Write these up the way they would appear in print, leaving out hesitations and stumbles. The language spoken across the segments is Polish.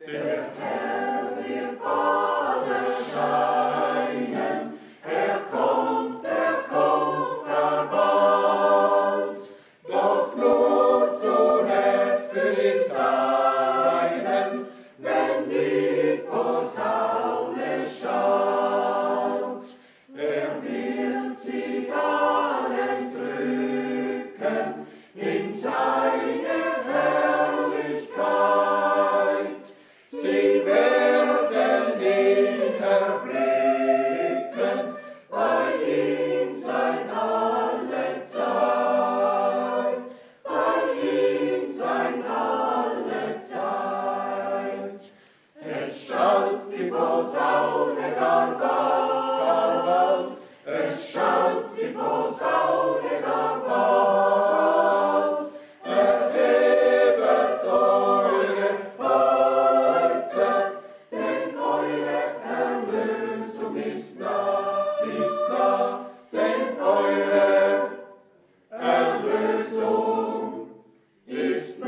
Der Herr wird bald erscheinen, er kommt bald, doch nur zuletzt für die Seinen, wenn die Posaune schallt. Er wird sie allen drücken in seine Herrlichkeit. Sie werden ihn erblicken, bei ihm sein alle Zeit, bei ihm sein alle Zeit. Es schallt die Posaune gar bald, es schallt die Posaune gar bald. Erhebet eure Häupter, denn eure Erlösung ist nah, denn eure Erlösung ist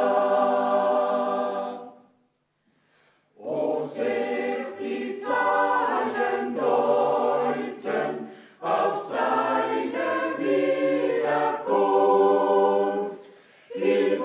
nah. O seht die Zeichen deuten auf seine Wiederkunft, die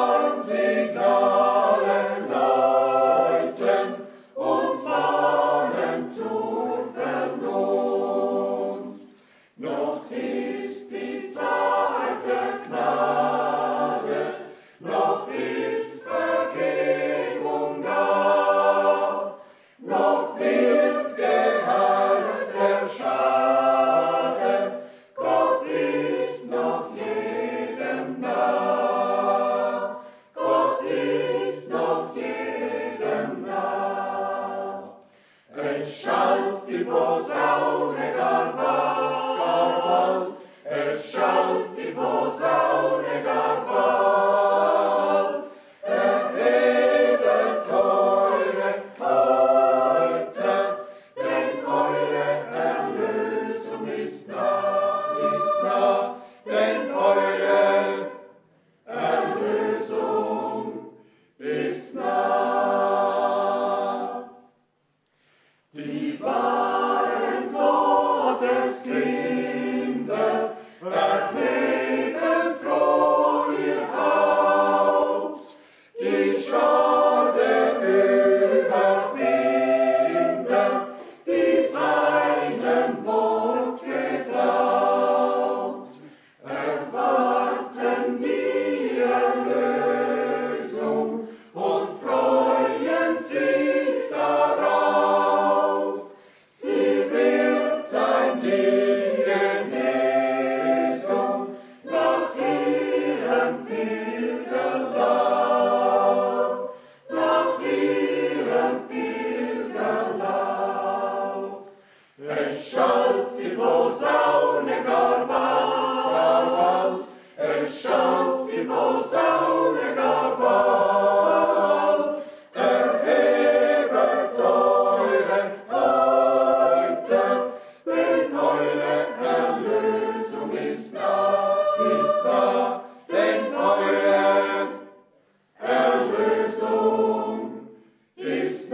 Warnsignale läuten und mahnen zur Vernunft. Noch ist die Zeit der Gnade, noch ist Vergebung da, noch wird geheilt der Schaden, Gott ist noch jedem nah, Gott ist noch jedem nah. Es schallt die Posaune gar bald, es schallt die Posaune gar bald. Erhebet eure Häupter, denn eure Erlösung ist nah, denn eure Erlösung ist nah. Die wahren Gotteskinder erheben froh ihr Haupt, die Schar der Überwinder, die seinem Wort geglaubt, erwarten die Erlösung und freuen sich darauf. Sie wird sein die Genesung nach ihrem Pilgerlauf, nach ihrem Pilgerlauf. Es schallt die Posaune gar bald, es schallt die Posaune gar bald. Erhebet eure Häupter, denn eure Erlösung ist nah, denn eure Erlösung ist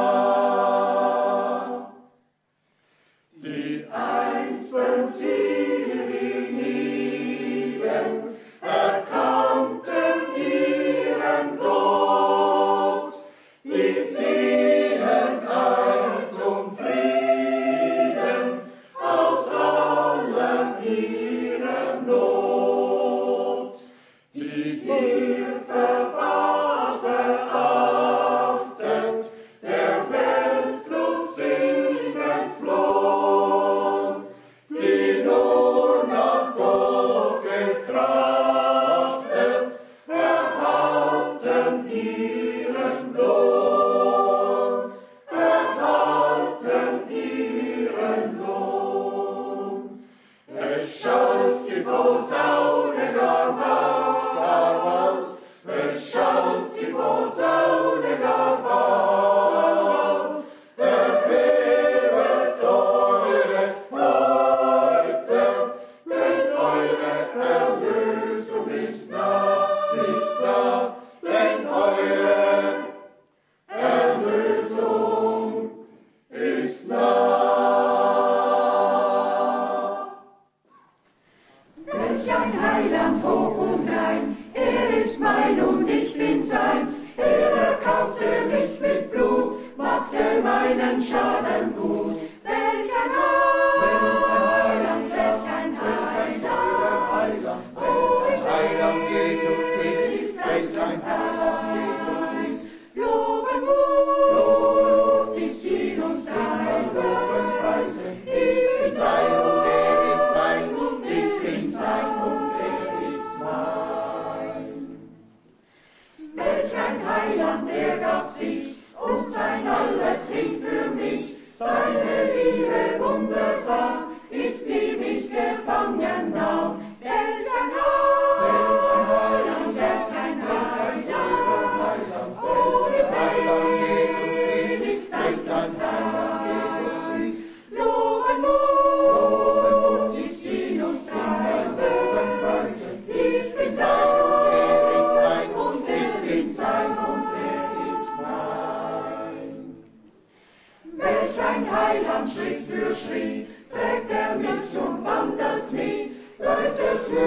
nah. Die einzeln sie hienieden erkannten ihren Gott, die ziehen ein zum Frieden aus allem ihrer Not, die hier verwahrt verachtet, der Weltlust sind entflohen, die nur nach Gott getrachtet, erhalten ihren Lohn, erhalten ihren Lohn. Es schallt die Posaune gar bald, es schallt die Posaune gar bald. Erhebet eure Häupter, denn eure Erlösung ist nah, denn eure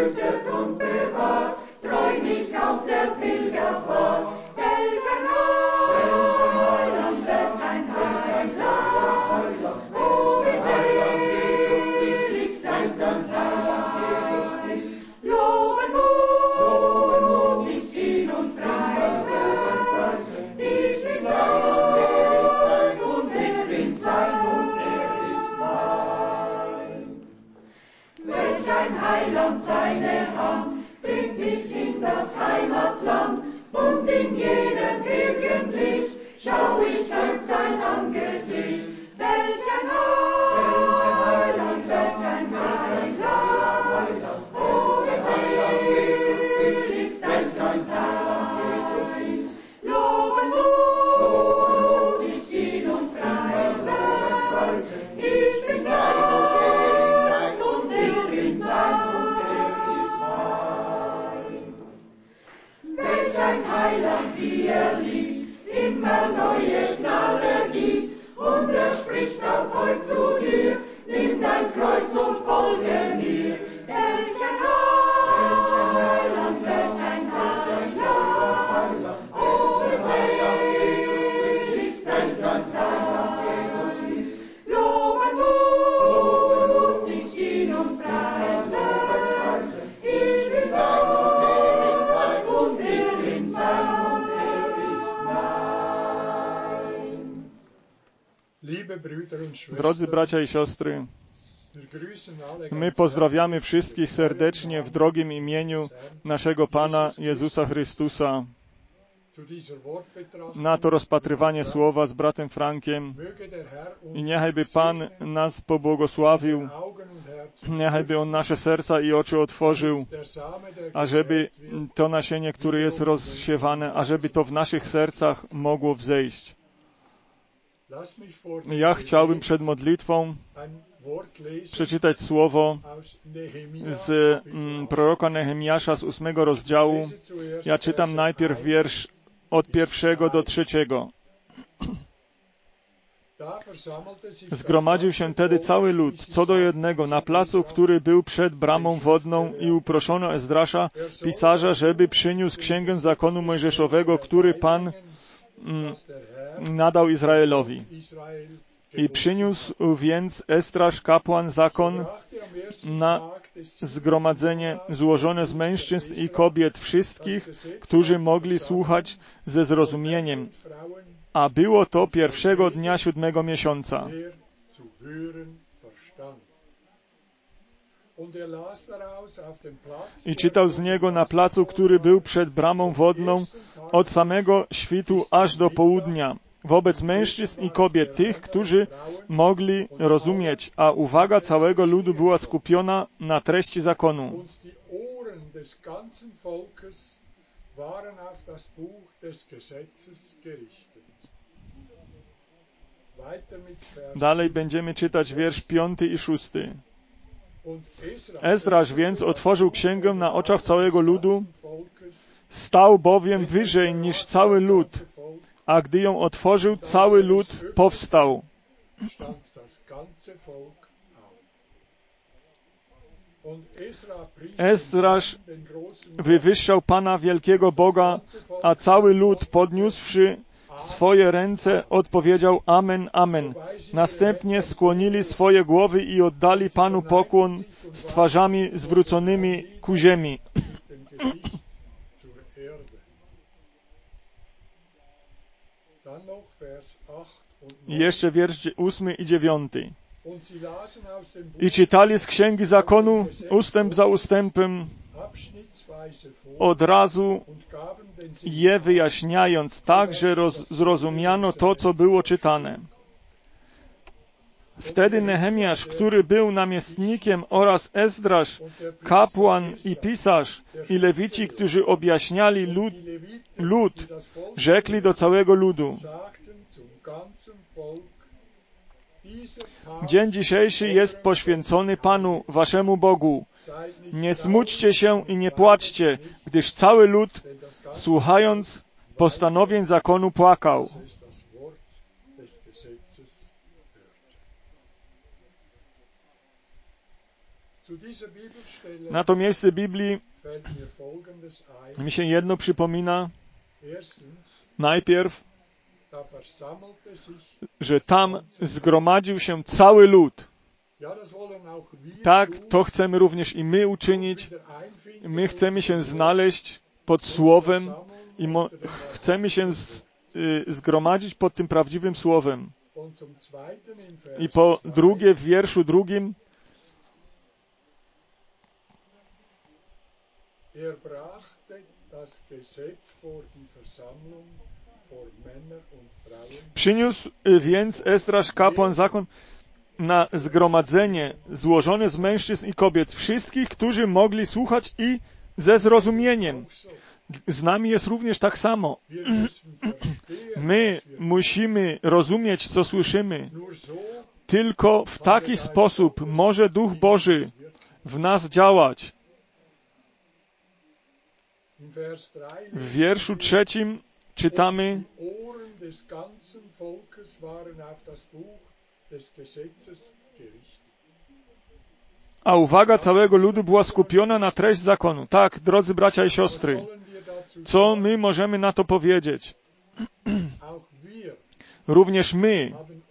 behütet und bewahrt, treu mich auf der Pilgerfahrt. Welch ein Heiland, welch ein Heiland, oh, wie sehr Jesus ist dein Heiland, Jesus ist. Loben muss ich ihn und preisen, ich bin sein und ist mein, und ich bin sein und ist mein. Welch ein Heiland, seine Hand bringt mich in das Heimatland, und in jedem Birkenlicht schau ich an sein Angesicht. Welch ein Heiland, welch ein Heiland, oh, wie sehr Jesus ist dein Heiland, Jesus ist. Loben muss ich ihn und preisen, ich bin sein und ist mein, und ich bin sein und ist mein. Welch ein Heiland, wie liebt, immer neue Gnade gibt, und spricht auch heut zu dir, nimm dein Kreuz und folge mir. Welch ein Heiland, welch ein Heiland, oh, wie sehr Jesus ist dein Heiland, Jesus ist. Loben muss ich ihn und preisen, ich bin sein und ist mein, und ich bin sein und ist mein. Liebe Brüder und Schwestern, Drodzy bracia i siostry, my pozdrawiamy wszystkich serdecznie w drogim imieniu naszego Pana Jezusa Chrystusa. Na to rozpatrywanie słowa z bratem Frankiem i niechajby Pan nas pobłogosławił, niechajby On nasze serca i oczy otworzył, ażeby to nasienie, które jest rozsiewane, ażeby to w naszych sercach mogło wzejść. Ja chciałbym przed modlitwą przeczytać słowo z proroka Nehemiasza z 8 rozdziału. Ja czytam najpierw wiersz od 1 do 3. Zgromadził się tedy cały lud, co do jednego, na placu, który był przed bramą wodną, i uproszono Ezdrasza, pisarza, żeby przyniósł księgę zakonu mojżeszowego, który Pan nadał Izraelowi. I przyniósł więc Ezdrasz, kapłan, zakon na zgromadzenie złożone z mężczyzn i kobiet wszystkich, którzy mogli słuchać ze zrozumieniem. A było to pierwszego dnia 7 miesiąca. I czytał z niego na placu, który był przed bramą wodną, od samego świtu aż do południa, wobec mężczyzn i kobiet, tych, którzy mogli rozumieć, a uwaga całego ludu była skupiona na treści zakonu. Dalej będziemy czytać wiersz 5 i 6. Ezdrasz więc otworzył księgę na oczach całego ludu, stał bowiem wyżej niż cały lud, a gdy ją otworzył, cały lud powstał. Ezdrasz wywyższał Pana wielkiego Boga, a cały lud, podniósłszy swoje ręce, odpowiedział Amen, Amen. Następnie skłonili swoje głowy i oddali Panu pokłon z twarzami zwróconymi ku ziemi. I jeszcze wiersz 8 i 9. I czytali z księgi zakonu ustęp za ustępem, od razu je wyjaśniając tak, że zrozumiano to, co było czytane. Wtedy Nehemiasz, który był namiestnikiem, oraz Ezdrasz, kapłan i pisarz, i lewici, którzy objaśniali lud, rzekli do całego ludu: Dzień dzisiejszy jest poświęcony Panu, waszemu Bogu. Nie smućcie się i nie płaczcie, gdyż cały lud, słuchając postanowień zakonu, płakał. Na to miejsce Biblii mi się jedno przypomina. Najpierw, że tam zgromadził się cały lud. Tak, to chcemy również i my uczynić. My chcemy się znaleźć pod Słowem i chcemy się zgromadzić pod tym prawdziwym Słowem. I po drugie, w wierszu drugim, przyniósł więc Ezdrasz kapłan zakon na zgromadzenie złożone z mężczyzn i kobiet, wszystkich, którzy mogli słuchać i ze zrozumieniem. Z nami jest również tak samo. My musimy rozumieć, co słyszymy. Tylko w taki sposób może Duch Boży w nas działać. W wierszu 3 czytamy: a uwaga całego ludu była skupiona na treść zakonu. Tak, drodzy bracia i siostry, co my możemy na to powiedzieć? Również my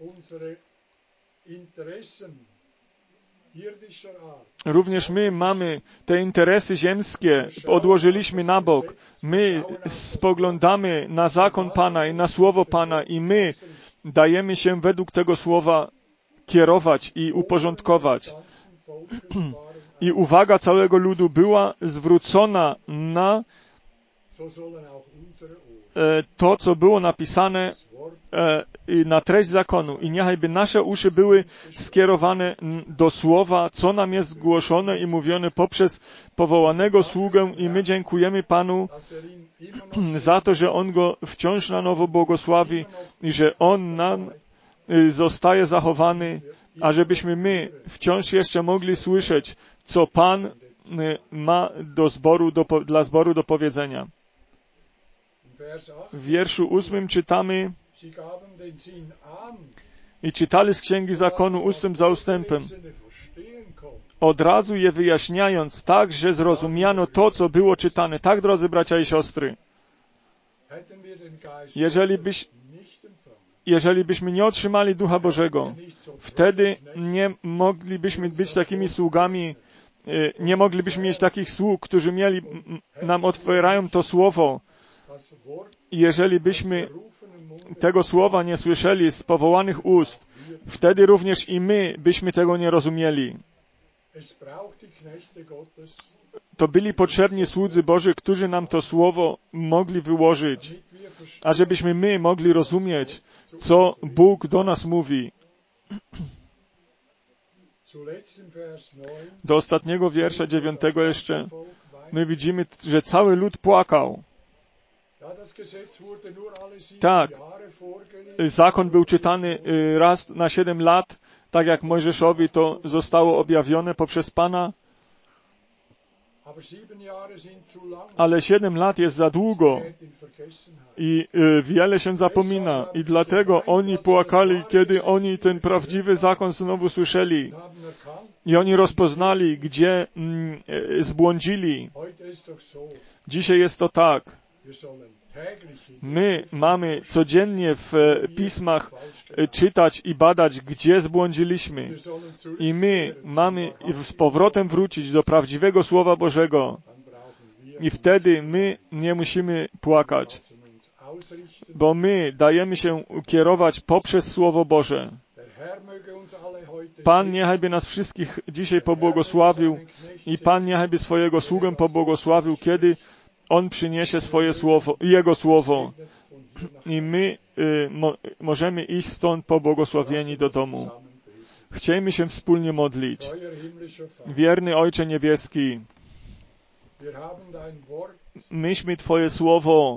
mamy te interesy ziemskie, odłożyliśmy na bok. My spoglądamy na zakon Pana i na Słowo Pana i my dajemy się według tego Słowa kierować i uporządkować. I uwaga całego ludu była zwrócona na to, co było napisane, na treść zakonu. I niechajby nasze uszy były skierowane do Słowa, co nam jest zgłoszone i mówione poprzez powołanego sługę. I my dziękujemy Panu za to, że On go wciąż na nowo błogosławi i że On nam zostaje zachowany, ażebyśmy my wciąż jeszcze mogli słyszeć, co Pan ma dla zboru do powiedzenia. W wierszu 8 czytamy: i czytali z Księgi Zakonu ustęp za ustępem, od razu je wyjaśniając tak, że zrozumiano to, co było czytane. Tak, drodzy bracia i siostry, jeżeli byśmy nie otrzymali Ducha Bożego, wtedy nie moglibyśmy być takimi sługami, nie moglibyśmy mieć takich sług, którzy nam otwierają to Słowo. Jeżeli byśmy tego Słowa nie słyszeli z powołanych ust, wtedy również i my byśmy tego nie rozumieli. To byli potrzebni słudzy Boży, którzy nam to Słowo mogli wyłożyć, ażebyśmy my mogli rozumieć, co Bóg do nas mówi. Do ostatniego wiersza 9 jeszcze my widzimy, że cały lud płakał. Tak, zakon był czytany raz na 7 lat, tak jak Mojżeszowi to zostało objawione poprzez Pana. Ale 7 lat jest za długo i wiele się zapomina. I dlatego oni płakali, kiedy oni ten prawdziwy zakon znowu słyszeli. I oni rozpoznali, gdzie zbłądzili. Dzisiaj jest to tak. My mamy codziennie w pismach czytać i badać, gdzie zbłądziliśmy. I my mamy z powrotem wrócić do prawdziwego Słowa Bożego. I wtedy my nie musimy płakać, bo my dajemy się kierować poprzez Słowo Boże. Pan niechajby nas wszystkich dzisiaj pobłogosławił i Pan niechajby swojego sługę pobłogosławił, kiedy On przyniesie swoje Słowo, Jego Słowo. I my możemy iść stąd pobłogosławieni do domu. Chciejmy się wspólnie modlić. Wierny Ojcze Niebieski, myśmy Twoje Słowo,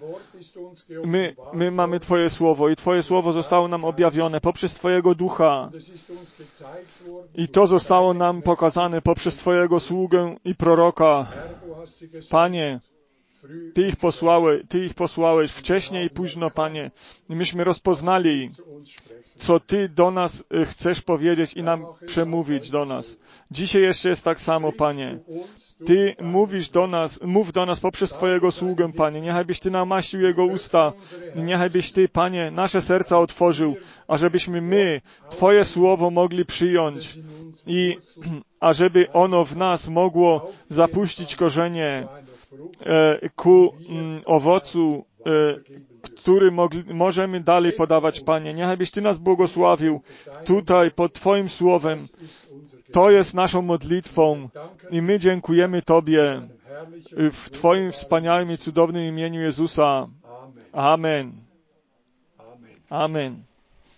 my mamy Twoje Słowo i Twoje Słowo zostało nam objawione poprzez Twojego Ducha i to zostało nam pokazane poprzez Twojego sługę i proroka. Panie, Ty ich posłałeś wcześniej i późno, Panie. I myśmy rozpoznali, co Ty do nas chcesz powiedzieć i nam przemówić do nas. Dzisiaj jeszcze jest tak samo, Panie. Ty mów do nas poprzez Twojego sługę, Panie. Niechajbyś Ty namaścił Jego usta. Niechajbyś Ty, Panie, nasze serca otworzył, ażebyśmy my Twoje słowo mogli przyjąć i ażeby ono w nas mogło zapuścić korzenie ku owocu, który możemy dalej podawać, Panie. Niechajbyś Ty nas błogosławił tutaj pod Twoim słowem. To jest naszą modlitwą i my dziękujemy Tobie w Twoim wspaniałym i cudownym imieniu Jezusa. Amen. Amen.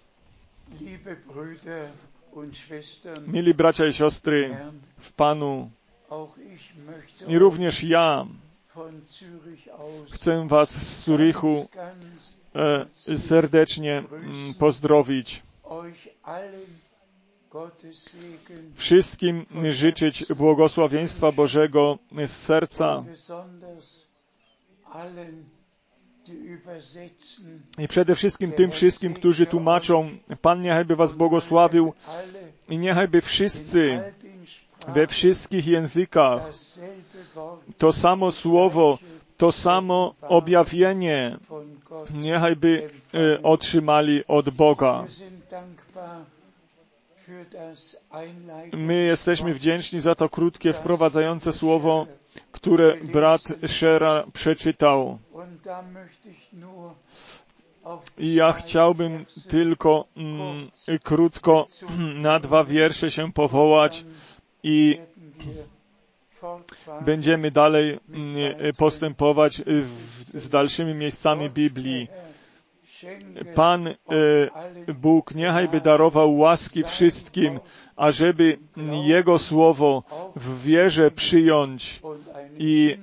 Mili bracia i siostry w Panu, i również ja chcę Was z Zurichu serdecznie pozdrowić. Wszystkim życzyć błogosławieństwa Bożego z serca i przede wszystkim tym wszystkim, którzy tłumaczą. Pan niechajby Was błogosławił i niechajby wszyscy we wszystkich językach to samo słowo, to samo objawienie niechajby otrzymali od Boga. My jesteśmy wdzięczni za to krótkie, wprowadzające słowo, które brat Scherer przeczytał. I ja chciałbym tylko krótko na 2 wiersze się powołać i będziemy dalej postępować z dalszymi miejscami Biblii. Pan Bóg niechajby darował łaski wszystkim, ażeby Jego słowo w wierze przyjąć i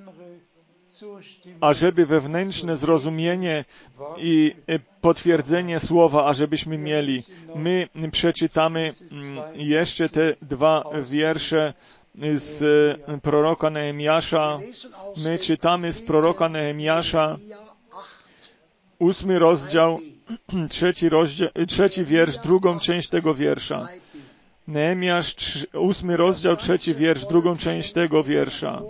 ażeby wewnętrzne zrozumienie i potwierdzenie słowa, ażebyśmy mieli. My przeczytamy jeszcze te 2 wiersze z proroka Nehemiasza. My czytamy z proroka Nehemiasza 8 rozdział, 3 wiersz, 2 część tego wiersza. Nehemiasz 8 rozdział, 3 wiersz, 2 część tego wiersza.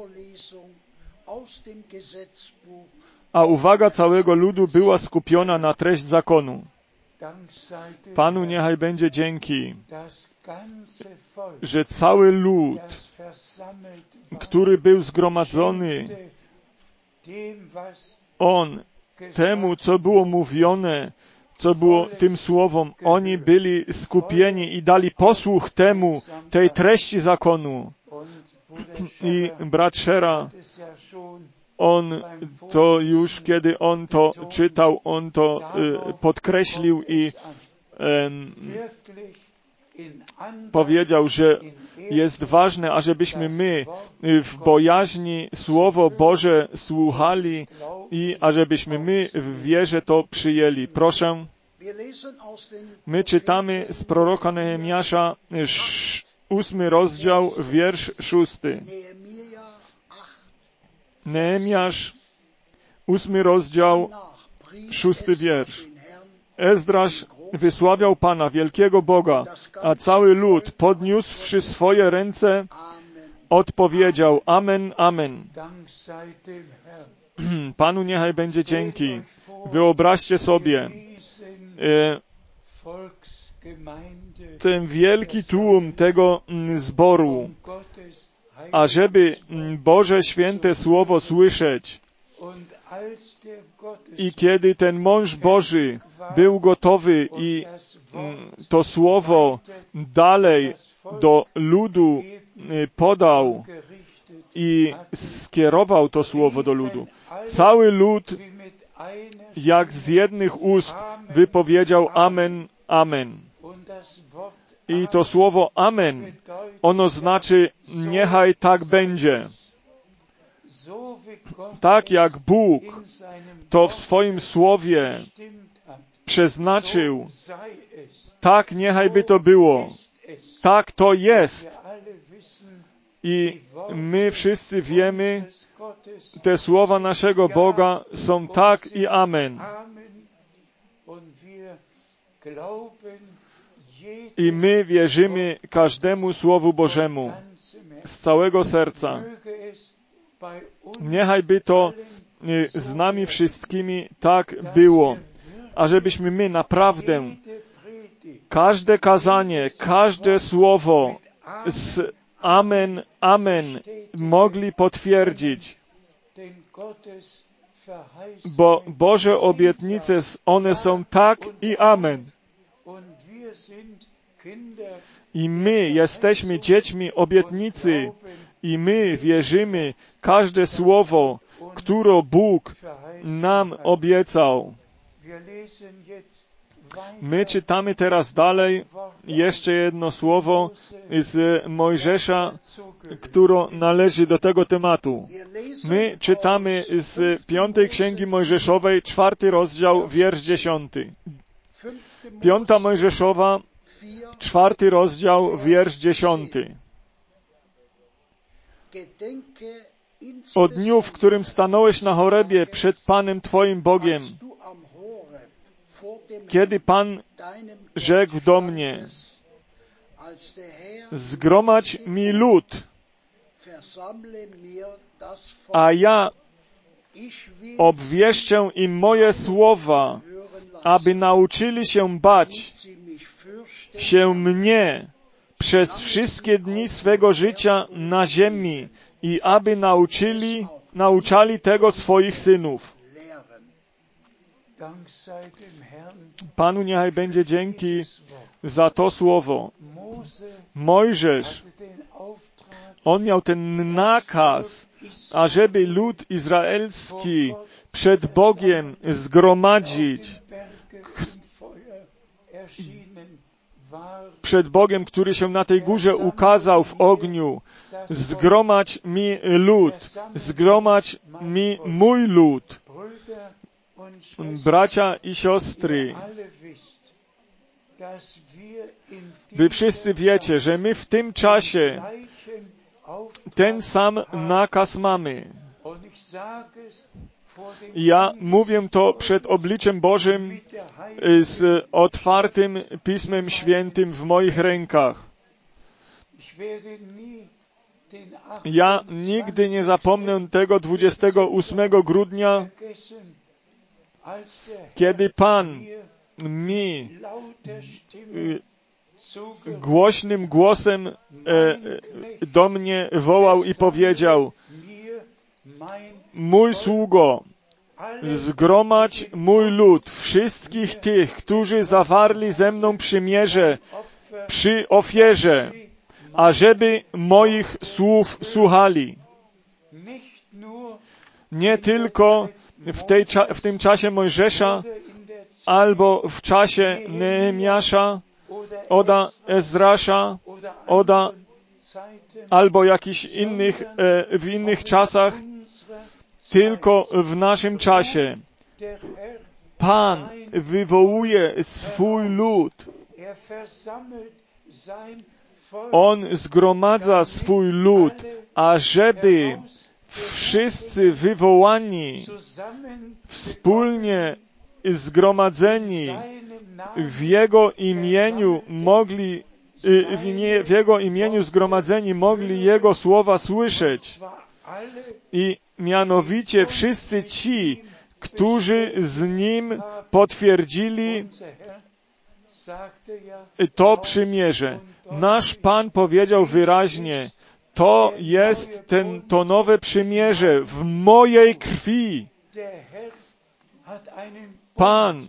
A uwaga całego ludu była skupiona na treść zakonu. Panu niechaj będzie dzięki, że cały lud, który był zgromadzony, on temu, co było mówione, co było tym słowom, oni byli skupieni i dali posłuch temu, tej treści zakonu. I brat Scherer, on to już, kiedy on to czytał, on to podkreślił i powiedział, że jest ważne, ażebyśmy my w bojaźni Słowo Boże słuchali i ażebyśmy my w wierze to przyjęli. Proszę, my czytamy z proroka Nehemiasza 8 rozdział, wiersz 6. Nehemiasz 8 rozdział, 6 wiersz. Ezdraś wysławiał Pana, wielkiego Boga, a cały lud, podniósłszy swoje ręce, odpowiedział: Amen, Amen. Panu niechaj będzie dzięki. Wyobraźcie sobie ten wielki tłum tego zboru, ażeby Boże święte słowo słyszeć. I kiedy ten mąż Boży był gotowy i to słowo dalej do ludu podał i skierował to słowo do ludu, cały lud jak z jednych ust wypowiedział Amen, Amen. I to słowo Amen, ono znaczy niechaj tak będzie. Tak jak Bóg to w swoim słowie przeznaczył, tak niechaj by to było. Tak to jest. I my wszyscy wiemy, te słowa naszego Boga są tak i amen. I my wierzymy każdemu Słowu Bożemu z całego serca. Niechaj to z nami wszystkimi tak było, ażebyśmy my naprawdę każde kazanie, każde słowo z amen, amen mogli potwierdzić. Bo Boże obietnice, one są tak i amen. I my jesteśmy dziećmi obietnicy i my wierzymy każde słowo, które Bóg nam obiecał. My czytamy teraz dalej jeszcze jedno słowo z Mojżesza, które należy do tego tematu. My czytamy z 5 Księgi Mojżeszowej, 4 rozdział, wiersz 10. 5 Mojżeszowa, 4 rozdział, wiersz 10. O dniu, w którym stanąłeś na Horebie przed Panem Twoim Bogiem, kiedy Pan rzekł do mnie, zgromadź mi lud, a ja obwieszczę im moje słowa, aby nauczyli się bać się mnie przez wszystkie dni swego życia na ziemi i aby nauczali tego swoich synów. Panu niechaj będzie dzięki za to słowo. Mojżesz, on miał ten nakaz, ażeby lud izraelski przed Bogiem zgromadzić, przed Bogiem, który się na tej górze ukazał w ogniu. Zgromadź mi lud, zgromadź mi mój lud. Bracia i siostry, wy wszyscy wiecie, że my w tym czasie ten sam nakaz mamy. Ja mówię to przed obliczem Bożym z otwartym Pismem Świętym w moich rękach. Ja nigdy nie zapomnę tego 28 grudnia, kiedy Pan mi głośnym głosem do mnie wołał i powiedział, mój sługo, zgromadź mój lud, wszystkich tych, którzy zawarli ze mną przymierze przy ofierze, ażeby moich słów słuchali. Nie tylko w tym czasie Mojżesza, albo w czasie Nehemiasza, Oda Ezrasza, albo jakichś innych, w innych czasach, tylko w naszym czasie. Pan wywołuje swój lud. On zgromadza swój lud, ażeby wszyscy wywołani, wspólnie zgromadzeni w Jego imieniu mogli, w Jego imieniu zgromadzeni mogli Jego słowa słyszeć. I mianowicie wszyscy ci, którzy z Nim potwierdzili to przymierze. Nasz Pan powiedział wyraźnie, to jest to nowe przymierze w mojej krwi. Pan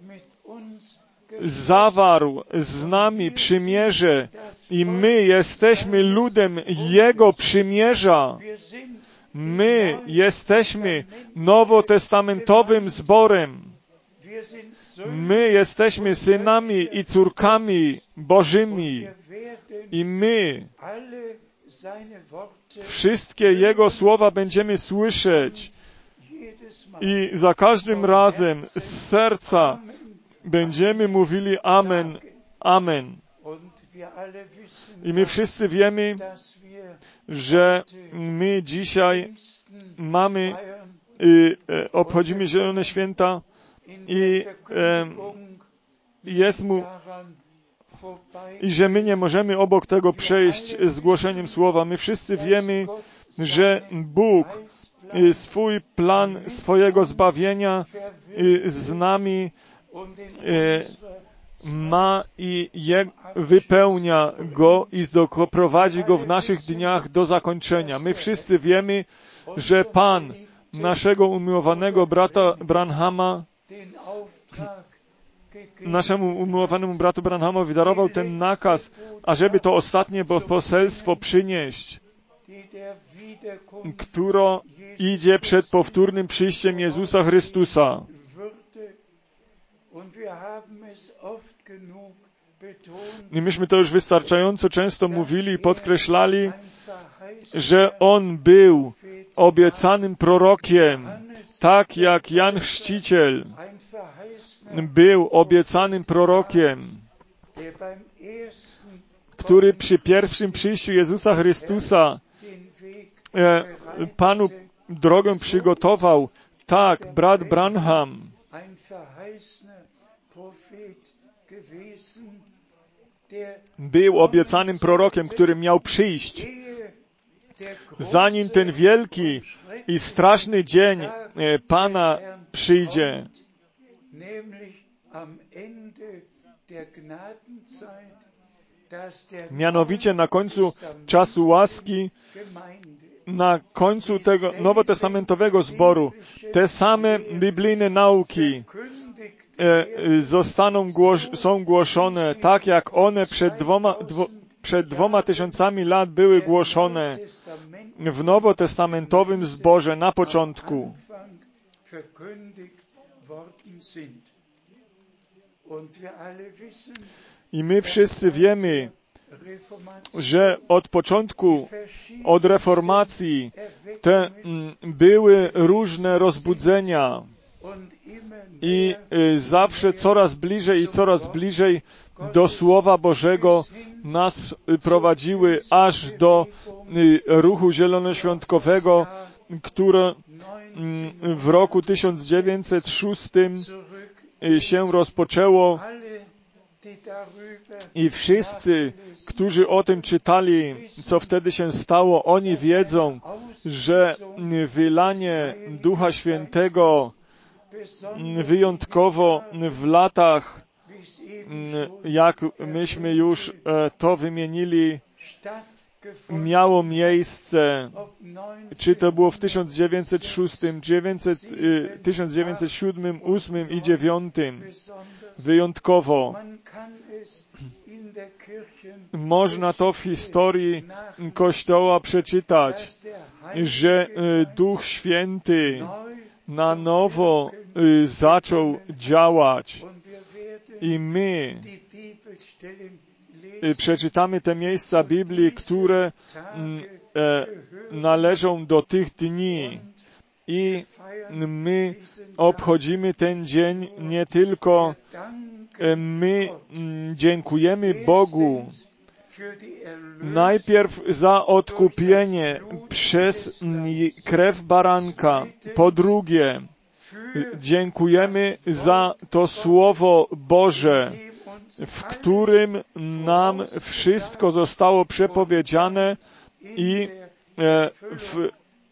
zawarł z nami przymierze i my jesteśmy ludem Jego przymierza. My jesteśmy nowotestamentowym zborem. My jesteśmy synami i córkami Bożymi i my wszystkie Jego słowa będziemy słyszeć i za każdym razem z serca będziemy mówili amen, amen. I my wszyscy wiemy, że my dzisiaj obchodzimy zielone święta i że my nie możemy obok tego przejść z głoszeniem słowa. My wszyscy wiemy, że Bóg swój plan swojego zbawienia z nami ma i wypełnia go i doprowadzi go w naszych dniach do zakończenia. My wszyscy wiemy, że Pan naszego umiłowanego brata Branhama, naszemu umiłowanemu bratu Branhamowi darował ten nakaz, ażeby to ostatnie poselstwo przynieść, które idzie przed powtórnym przyjściem Jezusa Chrystusa. I myśmy to już wystarczająco często mówili i podkreślali, że On był obiecanym prorokiem, tak jak Jan Chrzciciel był obiecanym prorokiem, który przy pierwszym przyjściu Jezusa Chrystusa Panu drogę przygotował. Tak, brat Branham był obiecanym prorokiem, który miał przyjść, zanim ten wielki i straszny dzień Pana przyjdzie. Mianowicie na końcu czasu łaski, na końcu tego nowotestamentowego zboru, te same biblijne nauki są głoszone tak, jak one przed 2000 lat były głoszone w nowotestamentowym zborze na początku. I my wszyscy wiemy, że od początku, od reformacji, te były różne rozbudzenia i zawsze coraz bliżej do Słowa Bożego nas prowadziły aż do ruchu zielonoświątkowego, które w roku 1906 się rozpoczęło i wszyscy, którzy o tym czytali, co wtedy się stało, oni wiedzą, że wylanie Ducha Świętego wyjątkowo w latach, jak myśmy już to wymienili, miało miejsce, czy to było w 1906, 1907, 8 i 9, wyjątkowo. Można to w historii Kościoła przeczytać, że Duch Święty na nowo zaczął działać i my przeczytamy te miejsca Biblii, które należą do tych dni i my obchodzimy ten dzień nie tylko my dziękujemy Bogu najpierw za odkupienie przez krew baranka. Po drugie, dziękujemy za to Słowo Boże, w którym nam wszystko zostało przepowiedziane i w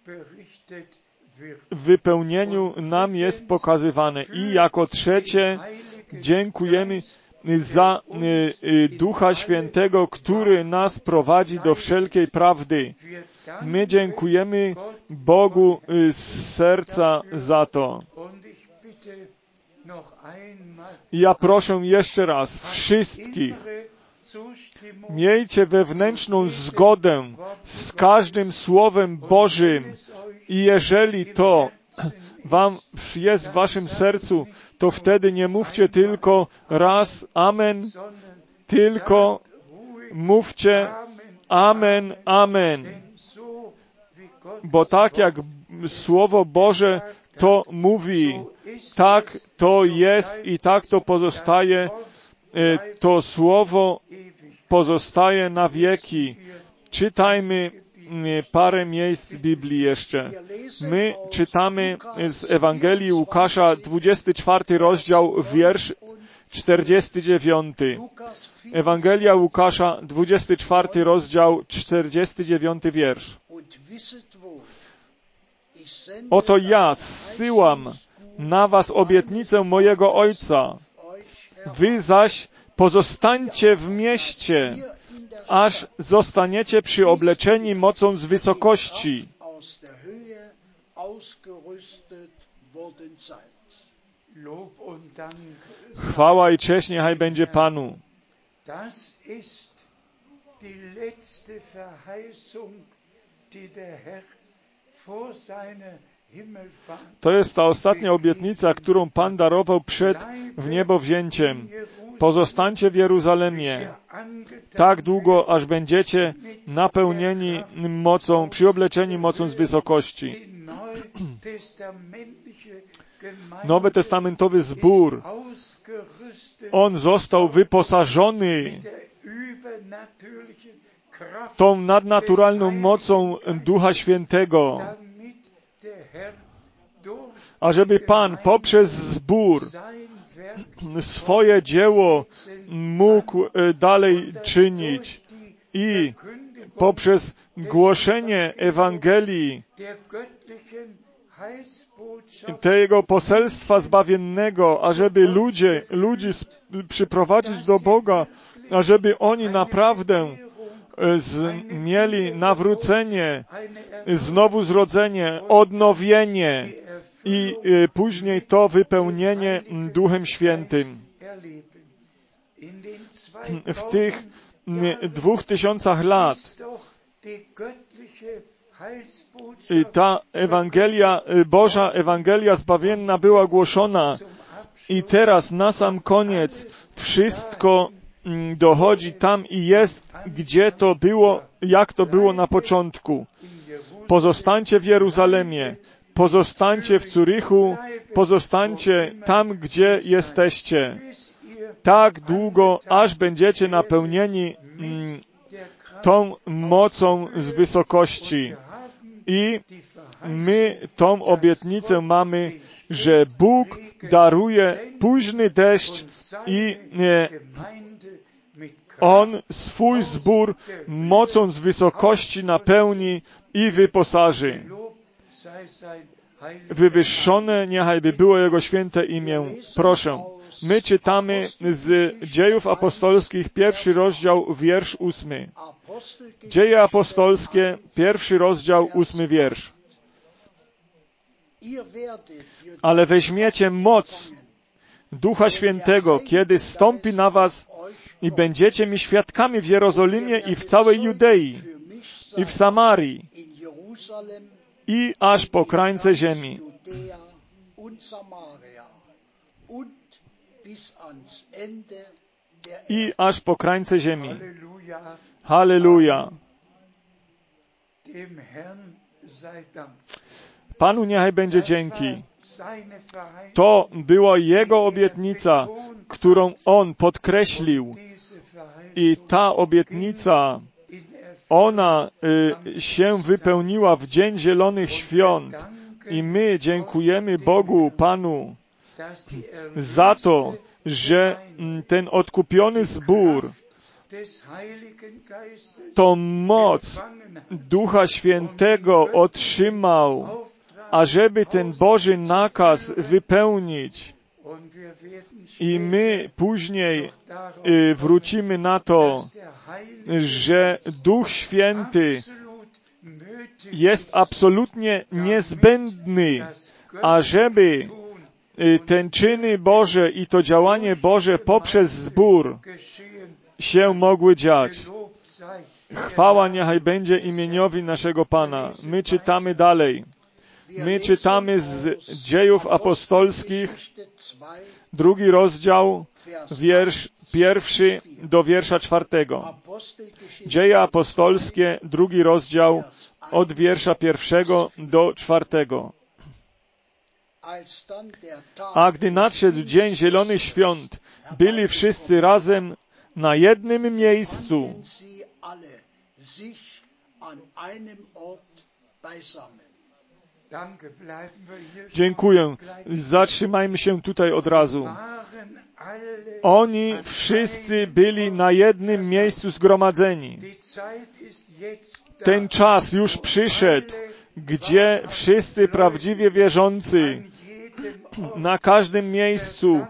wypełnieniu nam jest pokazywane. I jako trzecie, dziękujemy za Ducha Świętego, który nas prowadzi do wszelkiej prawdy. My dziękujemy Bogu z serca za to. Ja proszę jeszcze raz wszystkich, miejcie wewnętrzną zgodę z każdym Słowem Bożym i jeżeli to jest w waszym sercu, to wtedy nie mówcie tylko raz Amen, tylko mówcie Amen, Amen. Bo tak jak Słowo Boże to mówi, tak to jest i tak to pozostaje, to Słowo pozostaje na wieki. Czytajmy parę miejsc Biblii jeszcze. My czytamy z Ewangelii Łukasza 24 rozdział, wiersz 49. Ewangelia Łukasza 24 rozdział, 49 wiersz. Oto ja zsyłam na was obietnicę mojego Ojca. Wy zaś pozostańcie w mieście, aż zostaniecie przyobleczeni mocą z wysokości. Chwała i cześć niechaj będzie Panu. To jest ta ostatnia obietnica, którą Pan darował przed w niebo wzięciem. Pozostańcie w Jeruzalemie tak długo, aż będziecie napełnieni mocą, przyobleczeni mocą z wysokości. Nowotestamentowy zbór, on został wyposażony tą nadnaturalną mocą Ducha Świętego, ażeby Pan poprzez zbór swoje dzieło mógł dalej czynić i poprzez głoszenie Ewangelii tego poselstwa zbawiennego, ażeby ludzi przyprowadzić do Boga, ażeby oni naprawdę mieli nawrócenie, znowu zrodzenie, odnowienie i później to wypełnienie Duchem Świętym. W tych 2000 lat ta Ewangelia, Boża Ewangelia zbawienna była głoszona i teraz na sam koniec wszystko dochodzi tam i jest, gdzie to było, jak to było na początku. Pozostańcie w Jeruzalemie, pozostańcie w Zurychu, pozostańcie tam, gdzie jesteście. Tak długo, aż będziecie napełnieni tą mocą z wysokości. I my tą obietnicę mamy, że Bóg daruje późny deszcz i On swój zbór mocą z wysokości napełni i wyposaży. Wywyższone niechaj by było Jego święte imię. Proszę. My czytamy z Dziejów Apostolskich 1 rozdział, wiersz 8. Dzieje apostolskie, 1 rozdział, 8 wiersz. Ale weźmiecie moc Ducha Świętego, kiedy zstąpi na was i będziecie mi świadkami w Jerozolimie i w całej Judei i w Samarii i aż po krańce ziemi. I aż po krańce ziemi. Halleluja. Panu niechaj będzie dzięki. To była Jego obietnica, którą On podkreślił. I ta obietnica, ona się wypełniła w Dzień Zielonych Świąt. I my dziękujemy Bogu, Panu, za to, że ten odkupiony zbór, tą moc Ducha Świętego otrzymał, ażeby ten Boży nakaz wypełnić. I my później wrócimy na to, że Duch Święty jest absolutnie niezbędny, ażeby ten czyny Boże i to działanie Boże poprzez zbór się mogły dziać. Chwała niechaj będzie imieniowi naszego Pana. My czytamy dalej. My czytamy z Dziejów Apostolskich, 2 rozdział, wiersz 1 do wiersza 4. Dzieje Apostolskie, 2 rozdział, od wiersza 1 do 4. A gdy nadszedł Dzień Zielonych Świąt, byli wszyscy razem na jednym miejscu. Dziękuję. Zatrzymajmy się tutaj od razu. Oni wszyscy byli na jednym miejscu zgromadzeni. Ten czas już przyszedł, gdzie wszyscy prawdziwie wierzący na każdym miejscu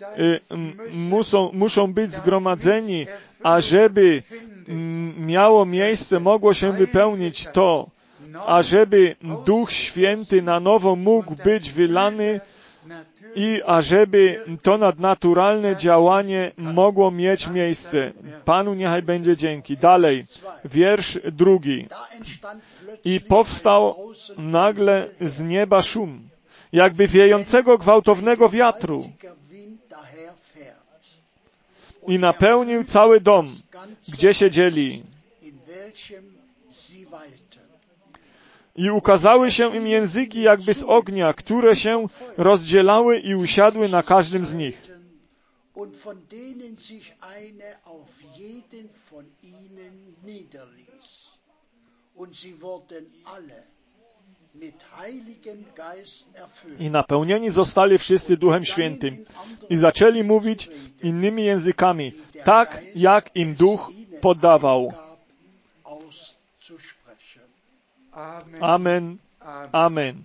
muszą być zgromadzeni, ażeby miało miejsce, mogło się wypełnić to, ażeby Duch Święty na nowo mógł być wylany i ażeby to nadnaturalne działanie mogło mieć miejsce. Panu niechaj będzie dzięki. Dalej, wiersz 2. I powstał nagle z nieba szum, jakby wiejącego gwałtownego wiatru, i napełnił cały dom, gdzie siedzieli. I ukazały się im języki jakby z ognia, które się rozdzielały i usiadły na każdym z nich. I napełnieni zostali wszyscy Duchem Świętym i zaczęli mówić innymi językami, tak jak im Duch podawał. Amen. Amen.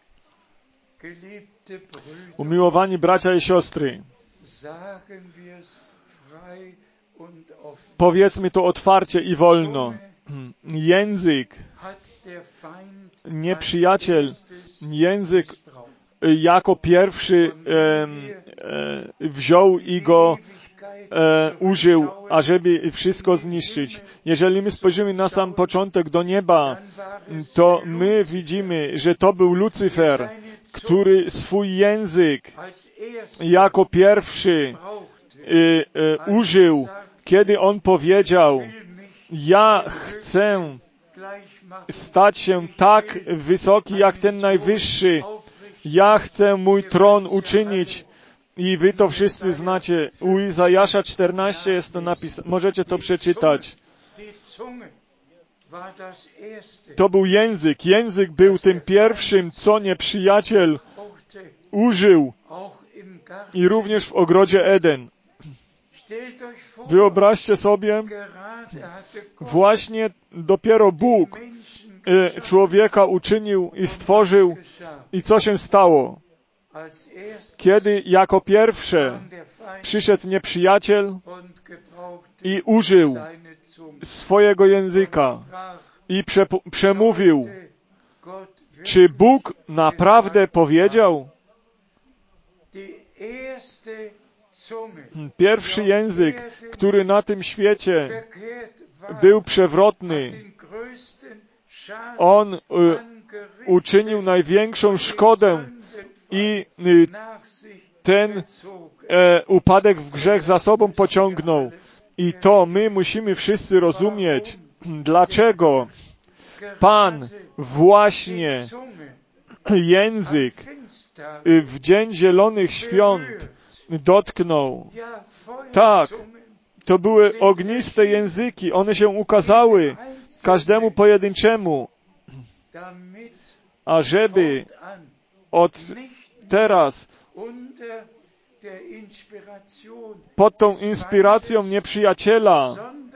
Umiłowani bracia i siostry, powiedzmy to otwarcie i wolno. Język, nieprzyjaciel, język jako pierwszy wziął i go użył, ażeby wszystko zniszczyć. Jeżeli my spojrzymy na sam początek do nieba, to my widzimy, że to był Lucyfer, który swój język jako pierwszy użył, kiedy on powiedział: ja chcę stać się tak wysoki jak ten Najwyższy, ja chcę mój tron uczynić. I wy to wszyscy znacie. U Izajasza 14 jest to napisane. Możecie to przeczytać. To był język. Język był tym pierwszym, co nieprzyjaciel użył. I również w ogrodzie Eden. Wyobraźcie sobie, właśnie dopiero Bóg człowieka uczynił i stworzył. I co się stało? Kiedy jako pierwsze przyszedł nieprzyjaciel i użył swojego języka i przemówił. Czy Bóg naprawdę powiedział? Pierwszy język, który na tym świecie był przewrotny, on uczynił największą szkodę i ten upadek w grzech za sobą pociągnął. I to my musimy wszyscy rozumieć, dlaczego Pan właśnie język w Dzień Zielonych Świąt dotknął. Tak, to były ogniste języki, one się ukazały każdemu pojedynczemu, ażeby od teraz pod tą inspiracją nieprzyjaciela,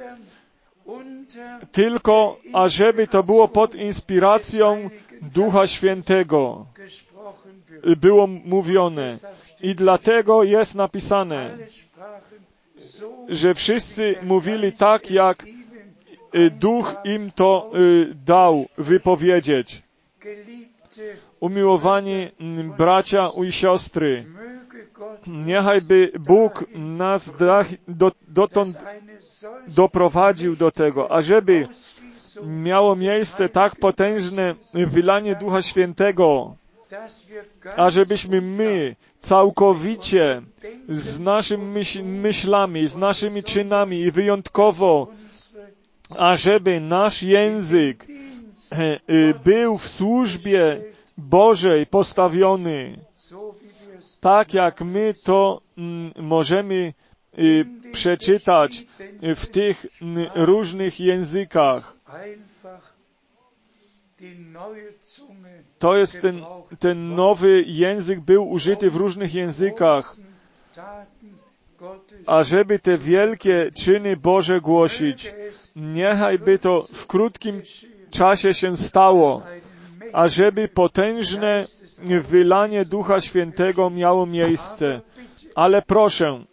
tylko ażeby to było pod inspiracją Ducha Świętego było mówione. I dlatego jest napisane, że wszyscy mówili tak, jak Duch im to dał wypowiedzieć. Umiłowani bracia i siostry, niechajby Bóg nas dotąd doprowadził do tego, ażeby miało miejsce tak potężne wylanie Ducha Świętego, ażebyśmy my całkowicie z naszymi myślami, z naszymi czynami i wyjątkowo, ażeby nasz język był w służbie Bożej postawiony, tak jak my to możemy przeczytać w tych różnych językach. To jest ten nowy język był użyty w różnych językach, ażeby te wielkie czyny Boże głosić. Niechaj by to w krótkim czasie się stało, ażeby potężne wylanie Ducha Świętego miało miejsce. Ale proszę,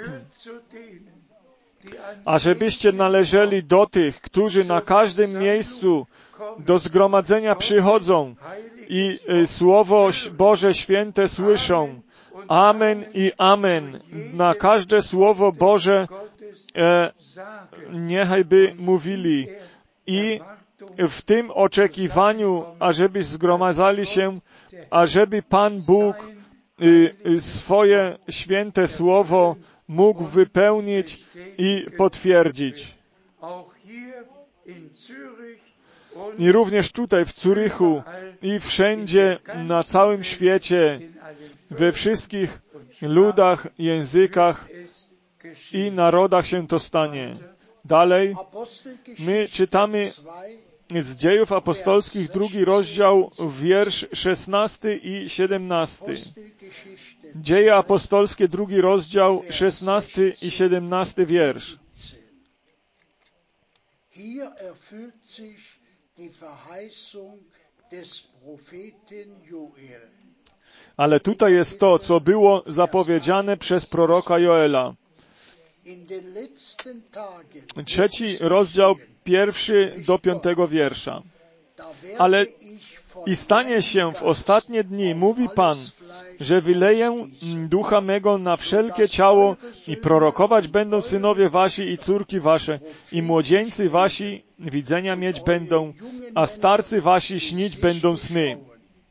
ażebyście należeli do tych, którzy na każdym miejscu do zgromadzenia przychodzą i Słowo Boże Święte słyszą. Amen i amen. Na każde Słowo Boże niechaj by mówili. I w tym oczekiwaniu, ażeby zgromadzali się, ażeby Pan Bóg swoje święte Słowo mógł wypełnić i potwierdzić. I również tutaj w Zurychu i wszędzie na całym świecie, we wszystkich ludach, językach i narodach się to stanie. Dalej my czytamy z Dziejów Apostolskich 2 rozdział, wiersz 16 i 17. Dzieje Apostolskie 2 rozdział, 16 i 17 wiersz. Hier erfüllt sich die Verheißung des Propheten Joel. Ale tutaj jest to, co było zapowiedziane przez proroka Joela. 3 rozdział, 1 do 5 wiersza. Ale i stanie się w ostatnie dni, mówi Pan, że wyleję ducha mego na wszelkie ciało i prorokować będą synowie wasi i córki wasze i młodzieńcy wasi widzenia mieć będą, a starcy wasi śnić będą sny.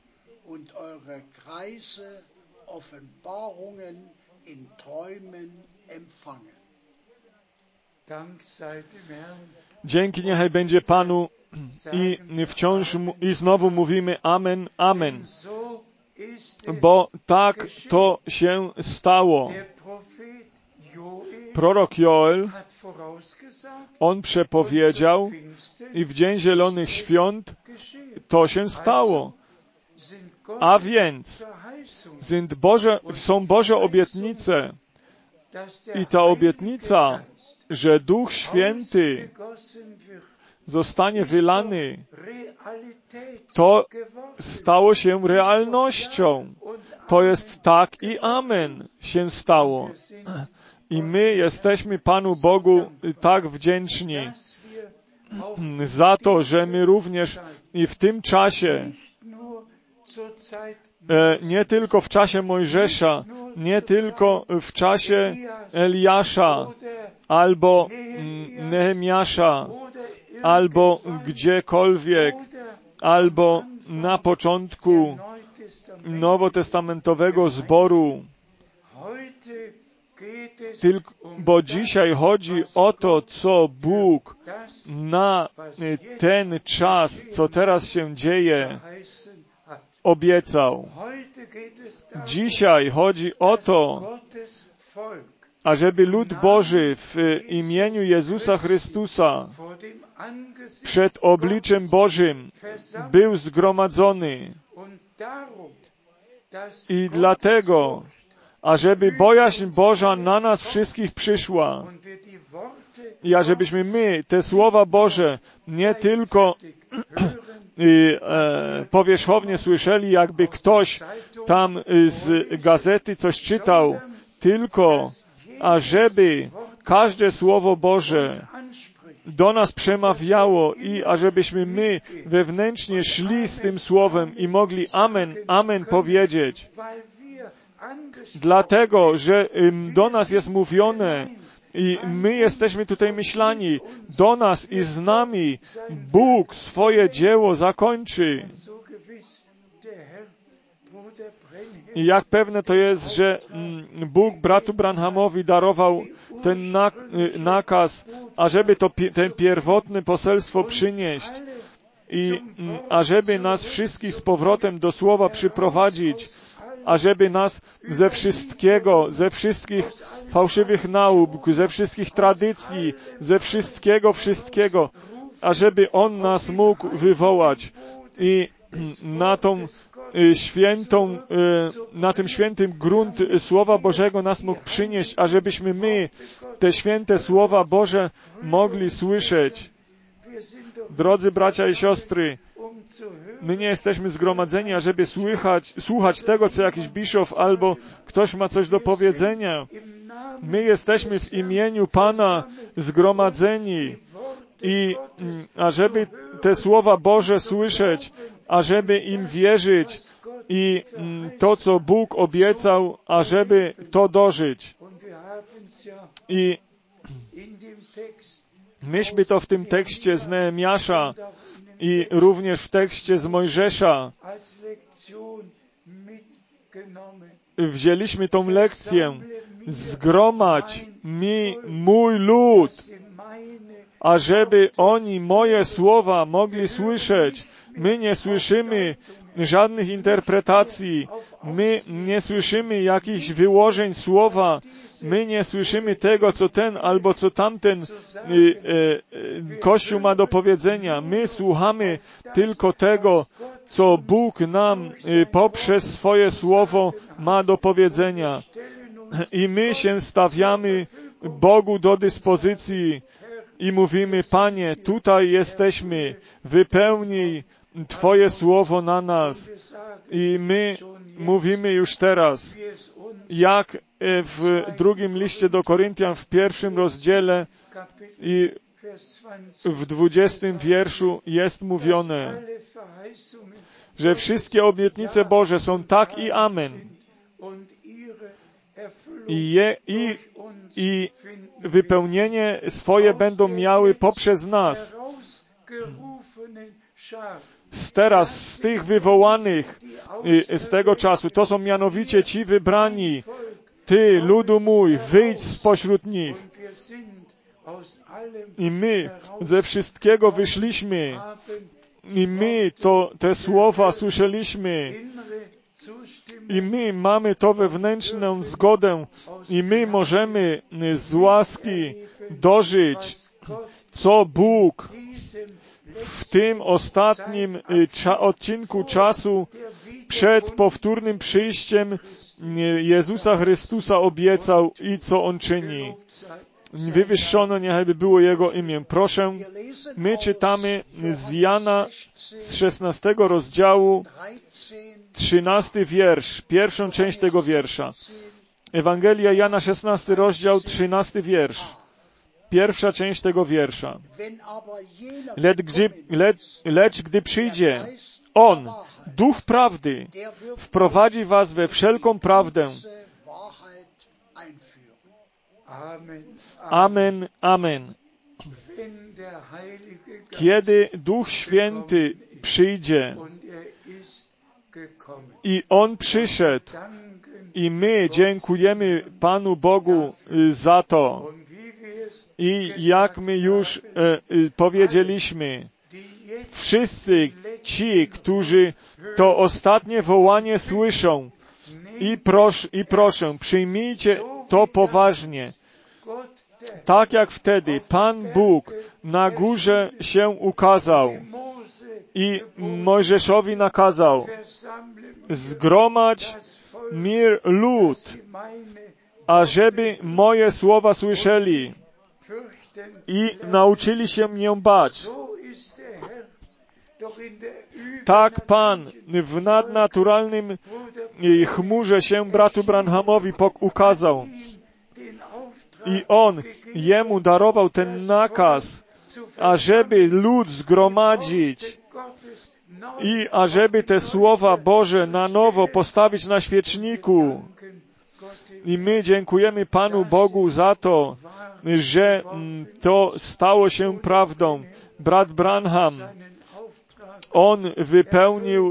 Dzięki niechaj będzie Panu i wciąż i znowu mówimy amen, amen. Bo tak to się stało. Prorok Joel, on przepowiedział i w Dzień Zielonych Świąt to się stało. A więc są Boże obietnice i ta obietnica, że Duch Święty zostanie wylany, to stało się realnością. To jest tak i amen się stało. I my jesteśmy Panu Bogu tak wdzięczni za to, że my również i w tym czasie, nie tylko w czasie Mojżesza, nie tylko w czasie Eliasza, albo Nehemiasza, albo gdziekolwiek, albo na początku nowotestamentowego zboru. Bo dzisiaj chodzi o to, co Bóg na ten czas, co teraz się dzieje, obiecał. Dzisiaj chodzi o to, ażeby lud Boży w imieniu Jezusa Chrystusa przed obliczem Bożym był zgromadzony. I dlatego, ażeby bojaźń Boża na nas wszystkich przyszła i ażebyśmy my te słowa Boże nie tylko powierzchownie słyszeli, jakby ktoś tam z gazety coś czytał, tylko ażeby każde Słowo Boże do nas przemawiało i ażebyśmy my wewnętrznie szli z tym Słowem i mogli amen, amen powiedzieć. Dlatego, że do nas jest mówione i my jesteśmy tutaj myślani, do nas i z nami Bóg swoje dzieło zakończy. I jak pewne to jest, że Bóg bratu Branhamowi darował ten nakaz, ażeby ten pierwotne poselstwo przynieść i ażeby nas wszystkich z powrotem do Słowa przyprowadzić, ażeby nas ze wszystkich fałszywych nauk, ze wszystkich tradycji, ze wszystkiego, ażeby On nas mógł wywołać i na tym świętym grunt Słowa Bożego nas mógł przynieść, ażebyśmy my te święte Słowa Boże mogli słyszeć. Drodzy bracia i siostry, my nie jesteśmy zgromadzeni, ażeby słuchać tego, co jakiś biszof albo ktoś ma coś do powiedzenia. My jesteśmy w imieniu Pana zgromadzeni i ażeby te Słowa Boże słyszeć, ażeby im wierzyć i to, co Bóg obiecał, ażeby to dożyć. I myśmy to w tym tekście z Nehemiasza i również w tekście z Mojżesza wzięliśmy tą lekcję. Zgromadź mi mój lud, ażeby oni moje słowa mogli słyszeć. My nie słyszymy żadnych interpretacji. My nie słyszymy jakichś wyłożeń słowa. My nie słyszymy tego, co ten albo co tamten Kościół ma do powiedzenia. My słuchamy tylko tego, co Bóg nam poprzez swoje słowo ma do powiedzenia. I my się stawiamy Bogu do dyspozycji i mówimy: Panie, tutaj jesteśmy, wypełnij Twoje słowo na nas. I my mówimy już teraz, jak w drugim liście do Koryntian w 1 rozdziale i w 20 wierszu jest mówione, że wszystkie obietnice Boże są tak i amen. I wypełnienie swoje będą miały poprzez nas. Teraz z tych wywołanych z tego czasu, to są mianowicie ci wybrani. Ty, ludu mój, wyjdź spośród nich. I my ze wszystkiego wyszliśmy. I my te słowa słyszeliśmy. I my mamy to wewnętrzną zgodę. I my możemy z łaski dożyć, co Bóg w tym ostatnim odcinku czasu przed powtórnym przyjściem Jezusa Chrystusa obiecał i co On czyni. Wywyższono niechaj było Jego imię. Proszę, my czytamy z Jana z 16 rozdziału, 13 wiersz, pierwszą część tego wiersza. Ewangelia Jana, 16 rozdział, 13 wiersz. Pierwsza część tego wiersza. Lecz gdy przyjdzie On, Duch Prawdy, wprowadzi was we wszelką prawdę. Amen, amen. Kiedy Duch Święty przyjdzie i On przyszedł i my dziękujemy Panu Bogu za to. I jak my już powiedzieliśmy, wszyscy ci, którzy to ostatnie wołanie słyszą i proszę, przyjmijcie to poważnie. Tak jak wtedy Pan Bóg na górze się ukazał i Mojżeszowi nakazał: zgromadź mir lud, ażeby moje słowa słyszeli i nauczyli się mnie bać. Tak Pan w nadnaturalnym chmurze się bratu Branhamowi ukazał. I On jemu darował ten nakaz, ażeby lud zgromadzić i ażeby te słowa Boże na nowo postawić na świeczniku. I my dziękujemy Panu Bogu za to, że to stało się prawdą. Brat Branham, on wypełnił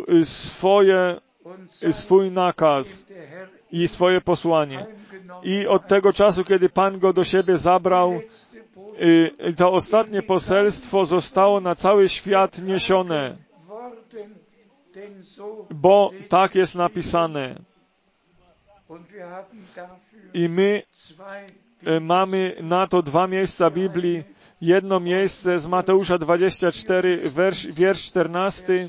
swój nakaz i swoje posłanie. I od tego czasu, kiedy Pan go do siebie zabrał, to ostatnie poselstwo zostało na cały świat niesione. Bo tak jest napisane. I my mamy na to 2 miejsca Biblii. jedno miejsce z Mateusza 24, wiersz 14,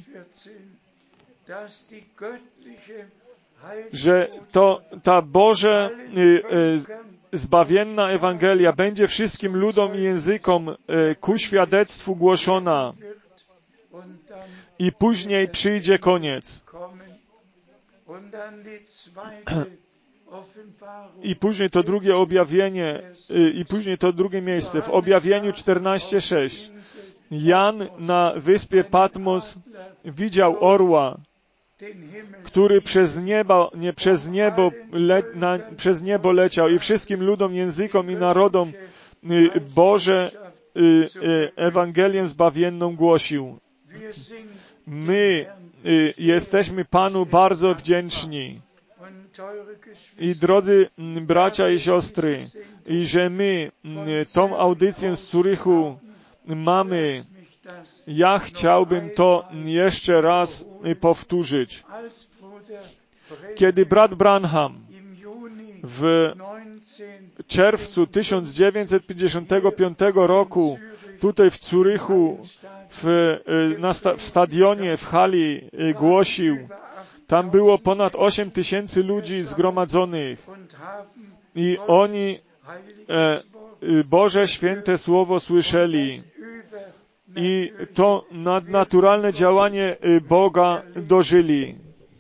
że ta Boże zbawienna Ewangelia będzie wszystkim ludom i językom ku świadectwu głoszona i później przyjdzie koniec. I później to drugie objawienie, i później to drugie miejsce. W objawieniu 14:6 Jan na wyspie Patmos widział orła, który przez niebo leciał i wszystkim ludom, językom i narodom Boże Ewangelię zbawienną głosił. My jesteśmy Panu bardzo wdzięczni. I drodzy bracia i siostry, i że my tą audycję z Zurychu mamy, ja chciałbym to jeszcze raz powtórzyć. Kiedy brat Branham w czerwcu 1955 roku tutaj w Zurychu w stadionie, w hali głosił, tam było ponad 8 000 ludzi zgromadzonych i oni Boże Święte Słowo słyszeli i to nadnaturalne działanie Boga dożyli.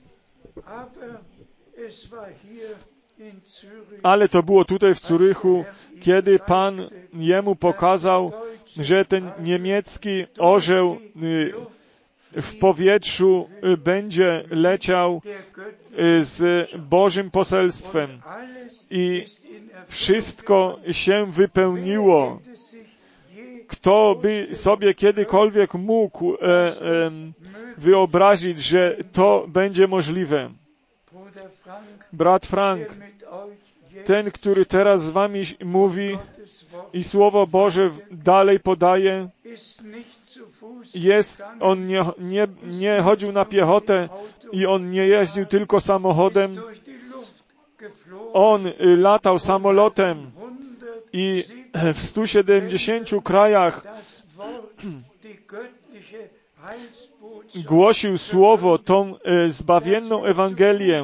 Ale to było tutaj w Zurychu, kiedy Pan jemu pokazał, że ten niemiecki orzeł w powietrzu będzie leciał z Bożym poselstwem i wszystko się wypełniło. Kto by sobie kiedykolwiek mógł wyobrazić, że to będzie możliwe? Brat Frank, ten, który teraz z wami mówi i Słowo Boże dalej podaje, on nie chodził na piechotę i on nie jeździł tylko samochodem. On latał samolotem i w 170 krajach głosił Słowo, tą zbawienną Ewangelię.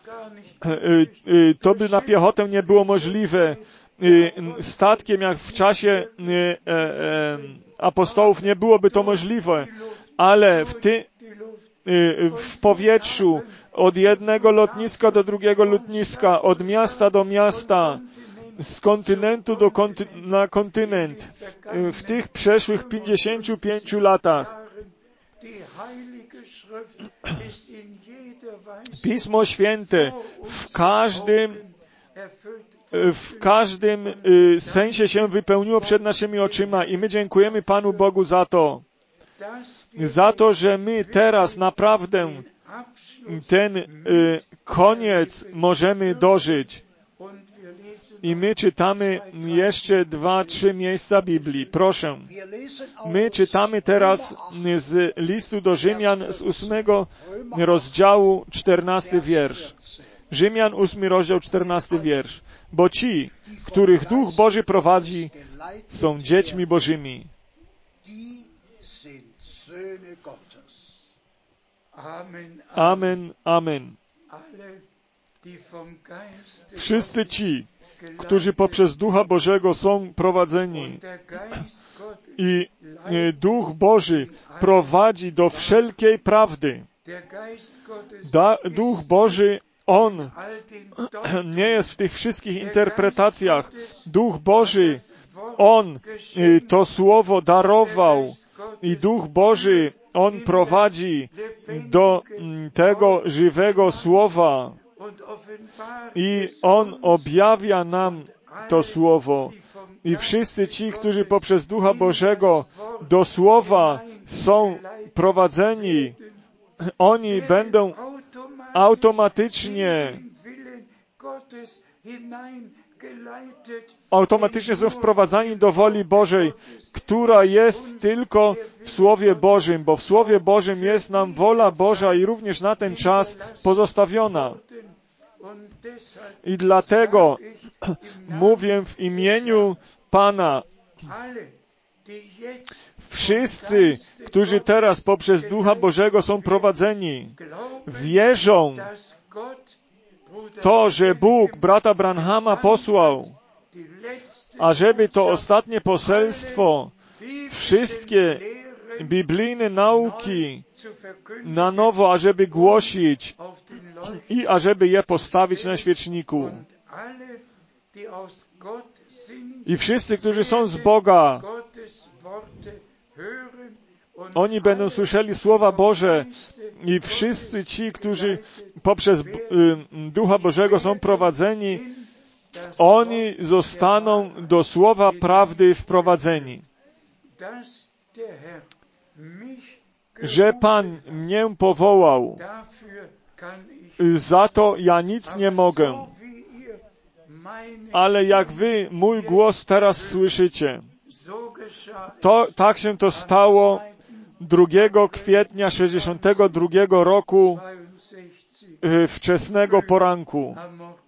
To by na piechotę nie było możliwe. Statkiem, jak w czasie apostołów, nie byłoby to możliwe, ale w powietrzu, od jednego lotniska do drugiego lotniska, od miasta do miasta, z kontynentu na kontynent, w tych przeszłych 55 latach Pismo Święte w każdym sensie się wypełniło przed naszymi oczyma i my dziękujemy Panu Bogu za to, że my teraz naprawdę ten koniec możemy dożyć. I my czytamy jeszcze 2-3 miejsca Biblii. Proszę. My czytamy teraz z listu do Rzymian z 8 rozdziału 14 wiersz. Rzymian 8 rozdział 14 wiersz. Bo ci, których Duch Boży prowadzi, są dziećmi Bożymi. Amen, amen. Wszyscy ci, którzy poprzez Ducha Bożego są prowadzeni i Duch Boży prowadzi do wszelkiej prawdy. Duch Boży, On nie jest w tych wszystkich interpretacjach. Duch Boży, On to Słowo darował i Duch Boży, On prowadzi do tego żywego Słowa i On objawia nam to Słowo. I wszyscy ci, którzy poprzez Ducha Bożego do Słowa są prowadzeni, oni będą automatycznie są wprowadzani do woli Bożej, która jest tylko w Słowie Bożym, bo w Słowie Bożym jest nam wola Boża i również na ten czas pozostawiona. I dlatego mówię w imieniu Pana, Wszyscy, którzy teraz poprzez Ducha Bożego są prowadzeni, wierzą to, że Bóg brata Branhama posłał, ażeby to ostatnie poselstwo, wszystkie biblijne nauki na nowo, ażeby głosić i ażeby je postawić na świeczniku. I wszyscy, którzy są z Boga, oni będą słyszeli Słowa Boże i wszyscy ci, którzy poprzez Ducha Bożego są prowadzeni, oni zostaną do Słowa prawdy wprowadzeni. Że Pan mnie powołał, za to ja nic nie mogę. Ale jak wy mój głos teraz słyszycie, to tak się to stało 2 kwietnia 62 roku wczesnego poranku.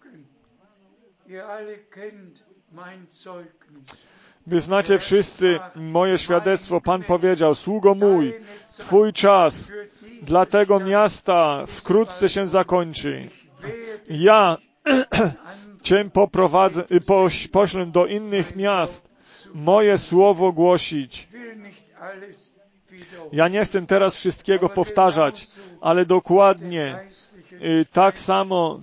Wy znacie wszyscy moje świadectwo. Pan powiedział: sługo mój, Twój czas dla tego miasta wkrótce się zakończy. Ja Cię poślę do innych miast moje słowo głosić. Ja nie chcę teraz wszystkiego powtarzać, ale dokładnie tak samo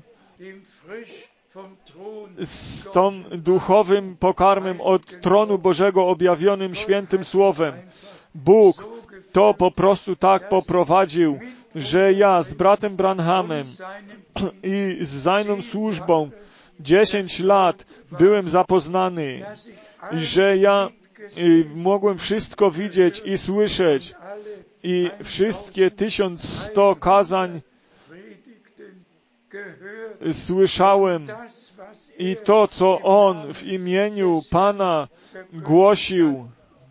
z tą duchowym pokarmem od tronu Bożego objawionym świętym Słowem. Bóg to po prostu tak poprowadził, że ja z bratem Branhamem i z zajną służbą 10 lat byłem zapoznany, że ja mogłem wszystko widzieć i słyszeć i wszystkie 1100 kazań słyszałem i to, co On w imieniu Pana głosił,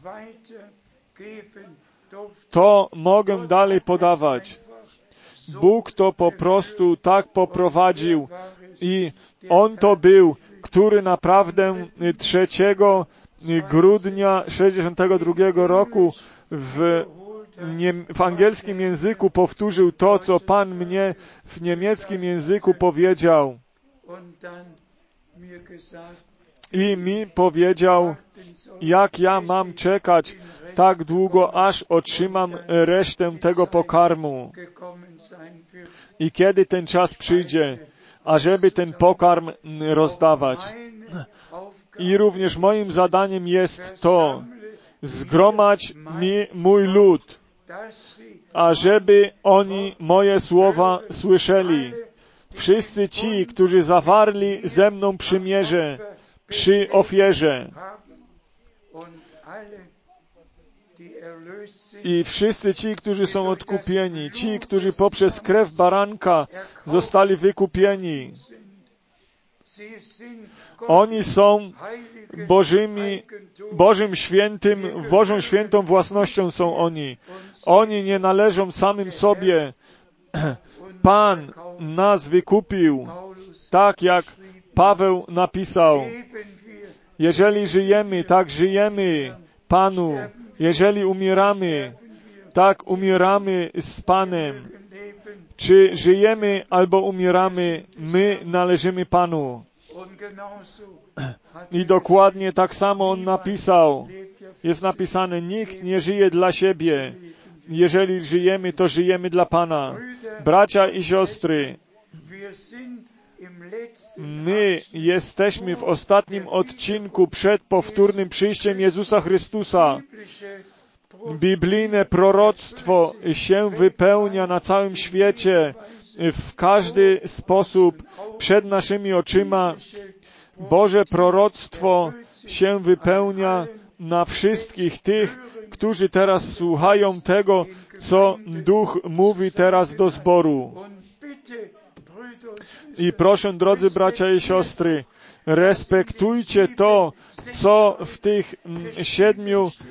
to mogę dalej podawać. Bóg to po prostu tak poprowadził i On to był, który naprawdę 3 grudnia 62 roku w angielskim języku powtórzył to, co Pan mnie w niemieckim języku powiedział. I mi powiedział, jak ja mam czekać tak długo, aż otrzymam resztę tego pokarmu. I kiedy ten czas przyjdzie, ażeby ten pokarm rozdawać. I również moim zadaniem jest to, zgromadź mi mój lud, ażeby oni moje słowa słyszeli. Wszyscy ci, którzy zawarli ze mną przymierze przy ofierze. I wszyscy ci, którzy są odkupieni, ci, którzy poprzez krew baranka zostali wykupieni. Oni są Bożą świętą własnością są oni. Oni nie należą samym sobie. Pan nas wykupił, tak jak Paweł napisał. Jeżeli żyjemy, tak żyjemy Panu. Jeżeli umieramy, tak umieramy z Panem. Czy żyjemy albo umieramy, my należymy Panu. I dokładnie tak samo On napisał. Jest napisane, nikt nie żyje dla siebie. Jeżeli żyjemy, to żyjemy dla Pana. Bracia i siostry, my jesteśmy w ostatnim odcinku przed powtórnym przyjściem Jezusa Chrystusa. Biblijne proroctwo się wypełnia na całym świecie w każdy sposób przed naszymi oczyma. Boże proroctwo się wypełnia na wszystkich tych, którzy teraz słuchają tego, co Duch mówi teraz do zboru. I proszę, drodzy bracia i siostry, respektujcie to, co w tych 7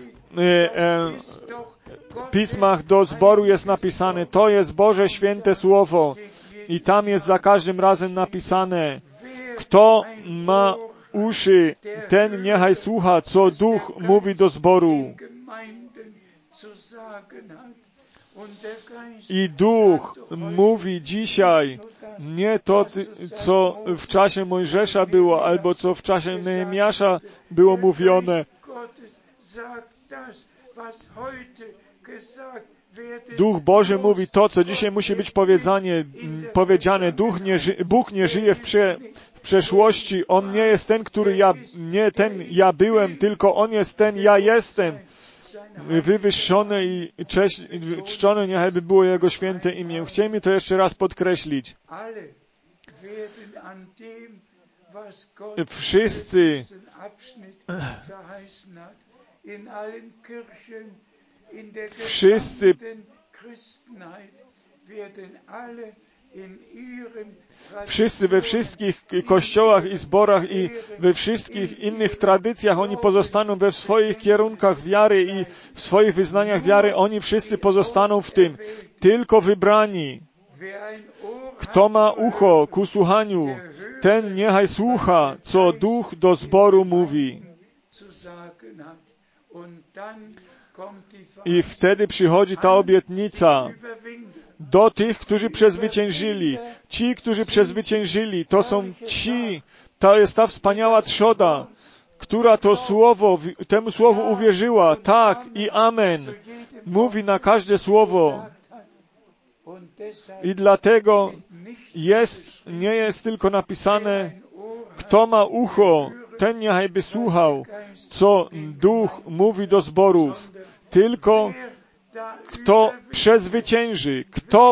pismach do zboru jest napisane. To jest Boże święte Słowo. I tam jest za każdym razem napisane, kto ma uszy, ten niechaj słucha, co Duch mówi do zboru. I Duch mówi dzisiaj nie to, co w czasie Mojżesza było, albo co w czasie Nehemiasza było mówione. Duch Boży mówi to, co dzisiaj musi być powiedziane. Bóg nie żyje w przeszłości. On nie jest ten, ja byłem, tylko On jest ten, ja jestem. Wywyższony i czczone niechaj by było Jego święte imię. Chcielibyśmy to jeszcze raz podkreślić. Wszyscy we wszystkich kościołach i zborach i we wszystkich innych tradycjach, oni pozostaną we swoich kierunkach wiary i w swoich wyznaniach wiary, oni wszyscy pozostaną w tym. Tylko wybrani. Kto ma ucho ku słuchaniu, ten niechaj słucha, co Duch do zboru mówi. I wtedy przychodzi ta obietnica do tych, którzy przezwyciężyli. Ci, którzy przezwyciężyli, to są ci, to jest ta wspaniała trzoda, która temu słowu uwierzyła. Tak i amen. Mówi na każde słowo. I dlatego nie jest tylko napisane, kto ma ucho, ten niechaj by słuchał, co Duch mówi do zborów. Tylko kto przezwycięży.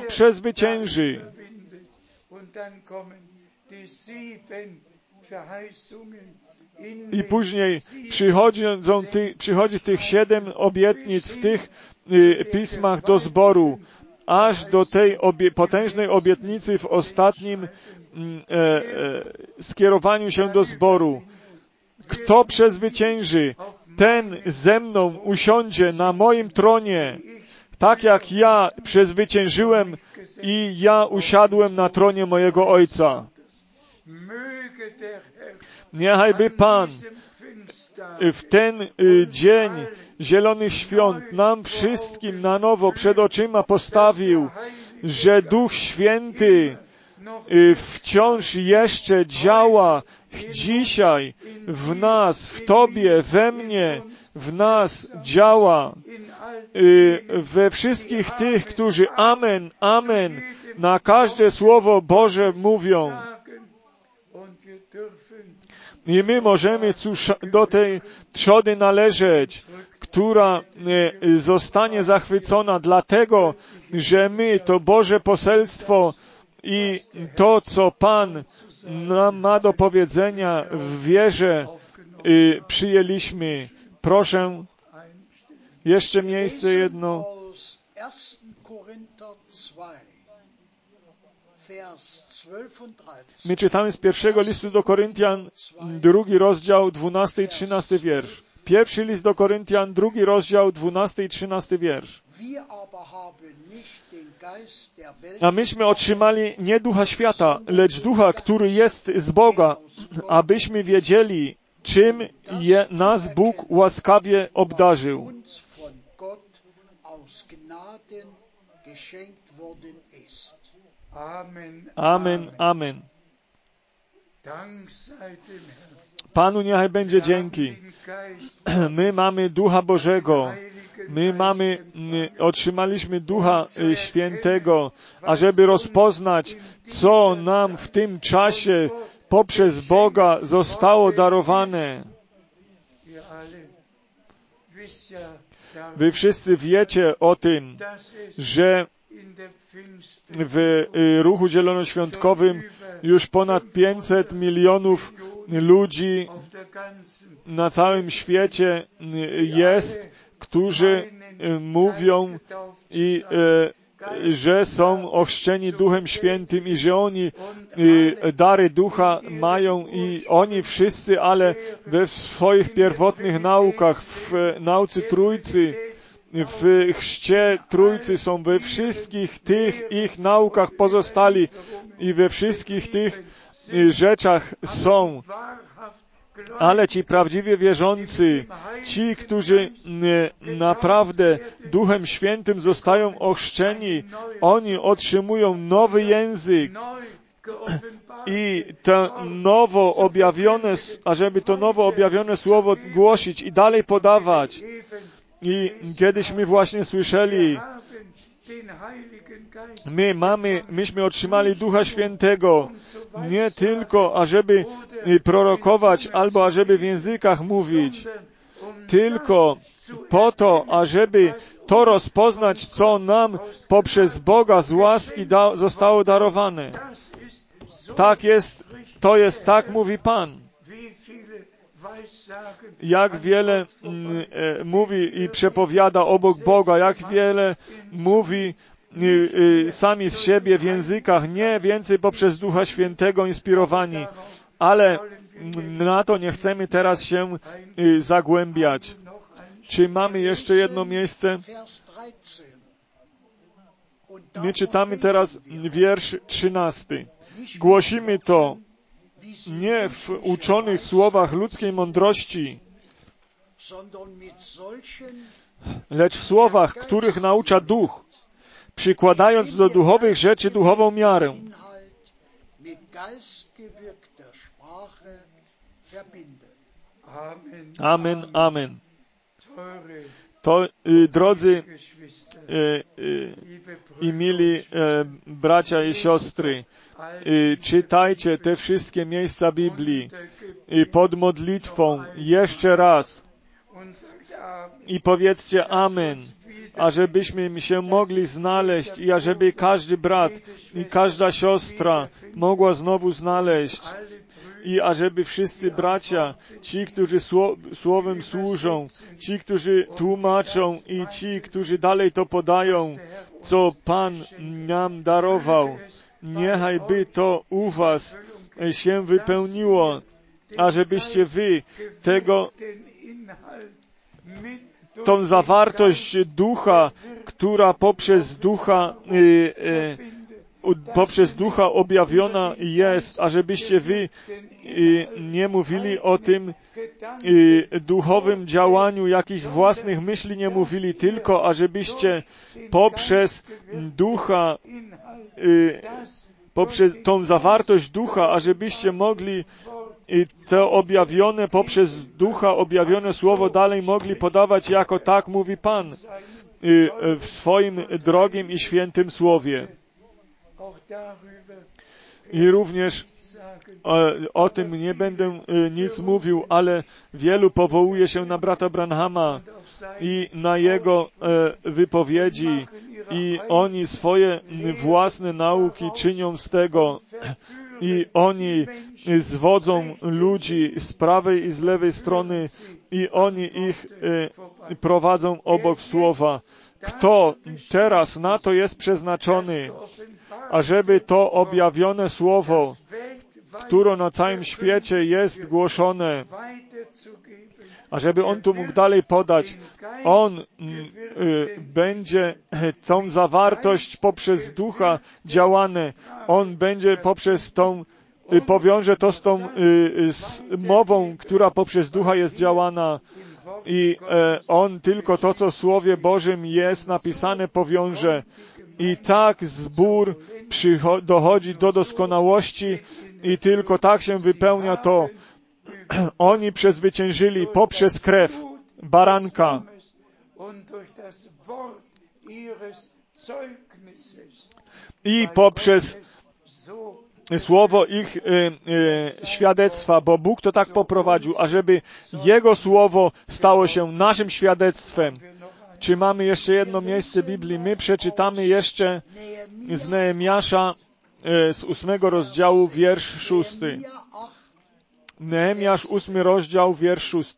I później przychodzi tych 7 obietnic w tych pismach do zboru, aż do tej potężnej obietnicy w ostatnim skierowaniu się do zboru. Kto przezwycięży, ten ze mną usiądzie na moim tronie, tak jak ja przezwyciężyłem i ja usiadłem na tronie mojego Ojca. Niechajby Pan w ten dzień Zielonych Świąt nam wszystkim na nowo przed oczyma postawił, że Duch Święty wciąż jeszcze działa dzisiaj w nas, w Tobie, we mnie, w nas działa. We wszystkich tych, którzy amen, amen na każde słowo Boże mówią. I my możemy do tej trzody należeć, która zostanie zachwycona dlatego, że my to Boże poselstwo i to, co Pan nam ma do powiedzenia w wierze, przyjęliśmy. Proszę, jeszcze miejsce jedno. My czytamy z pierwszego listu do Koryntian, 2 rozdział, 12 i 13 wiersz. Pierwszy list do Koryntian, 2 rozdział, 12 i 13 wiersz. A myśmy otrzymali nie ducha świata, lecz ducha, który jest z Boga, abyśmy wiedzieli, czym nas Bóg łaskawie obdarzył. Amen, amen. Panu niechaj będzie dzięki. My mamy Ducha Bożego. Otrzymaliśmy Ducha Świętego, ażeby rozpoznać, co nam w tym czasie poprzez Boga zostało darowane. Wy wszyscy wiecie o tym, że w ruchu zielonoświątkowym już ponad 500 milionów ludzi na całym świecie jest, którzy mówią że są ochrzczeni Duchem Świętym i że oni dary Ducha mają i oni wszyscy, ale we swoich pierwotnych naukach, w nauce Trójcy, w chrzcie Trójcy są we wszystkich tych ich naukach pozostali i we wszystkich tych rzeczach są Ale ci prawdziwie wierzący, ci, którzy naprawdę Duchem Świętym zostają ochrzczeni, oni otrzymują nowy język i to nowo objawione, ażeby to nowo objawione słowo głosić i dalej podawać. I kiedyśmy właśnie słyszeli, myśmy otrzymali Ducha Świętego nie tylko, ażeby prorokować albo ażeby w językach mówić, tylko po to, ażeby to rozpoznać, co nam poprzez Boga z łaski zostało darowane. Tak jest, to jest, tak mówi Pan. Jak wiele mówi i przepowiada obok Boga, jak wiele mówi sami z siebie w językach, nie więcej poprzez Ducha Świętego inspirowani, ale na to nie chcemy teraz się zagłębiać. Czy mamy jeszcze jedno miejsce? My czytamy teraz wiersz 13. Głosimy to nie w uczonych słowach ludzkiej mądrości, lecz w słowach, których naucza Duch, przykładając do duchowych rzeczy duchową miarę. Amen, amen. To, drodzy i mili bracia i siostry, czytajcie te wszystkie miejsca Biblii pod modlitwą jeszcze raz i powiedzcie amen, ażebyśmy się mogli znaleźć i ażeby każdy brat i każda siostra mogła znowu znaleźć i ażeby wszyscy bracia, ci, którzy słowem służą, ci, którzy tłumaczą i ci, którzy dalej to podają, co Pan nam darował, niechaj by to u was się wypełniło, ażebyście wy tą zawartość ducha, która poprzez ducha objawiona jest, ażebyście wy nie mówili o tym duchowym działaniu, jakich własnych myśli nie mówili, tylko ażebyście poprzez ducha, poprzez tą zawartość ducha, ażebyście mogli to objawione, poprzez ducha objawione słowo dalej mogli podawać jako tak mówi Pan w swoim drogim i świętym słowie. I również o tym nie będę nic mówił, ale wielu powołuje się na brata Branhama i na jego wypowiedzi i oni swoje własne nauki czynią z tego i oni zwodzą ludzi z prawej i z lewej strony i oni ich prowadzą obok słowa. Kto teraz na to jest przeznaczony, ażeby to objawione słowo, które na całym świecie jest głoszone, ażeby on tu mógł dalej podać, on będzie tą zawartość poprzez ducha działane, on będzie poprzez tą, powiąże to z tą mową, która poprzez ducha jest działana i on tylko to, co w Słowie Bożym jest napisane, powiąże. I tak zbór dochodzi do doskonałości i tylko tak się wypełnia to. Oni przezwyciężyli poprzez krew baranka i poprzez słowo ich świadectwa, bo Bóg to tak poprowadził, ażeby Jego słowo stało się naszym świadectwem. Czy mamy jeszcze jedno miejsce Biblii? My przeczytamy jeszcze z Nehemiasza z 8 rozdziału, wiersz 6. Nehemiasz, 8 rozdział, wiersz 6.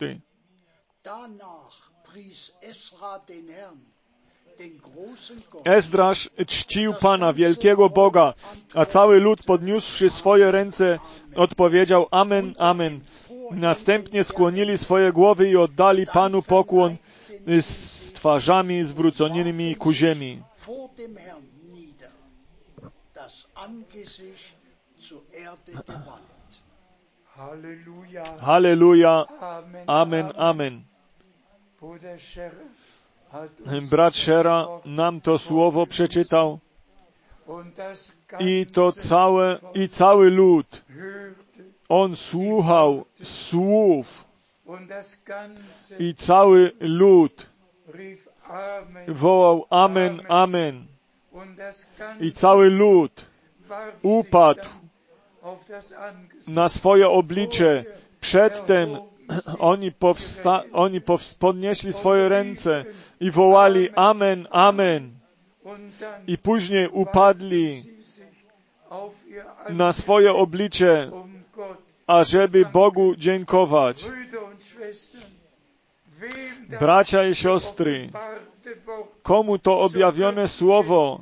Ezdrasz czcił Pana, wielkiego Boga, a cały lud podniósłszy swoje ręce odpowiedział amen, amen. Następnie skłonili swoje głowy i oddali Panu pokłon z twarzami zwróconymi ku ziemi. Halleluja. Amen, amen. Brat Scherer nam to słowo przeczytał i to cały lud, on słuchał słów i cały lud wołał amen, amen. I cały lud upadł na swoje oblicze. Przedtem oni podnieśli swoje ręce i wołali amen, amen. I później upadli na swoje oblicze, ażeby Bogu dziękować. Bracia i siostry, komu to objawione słowo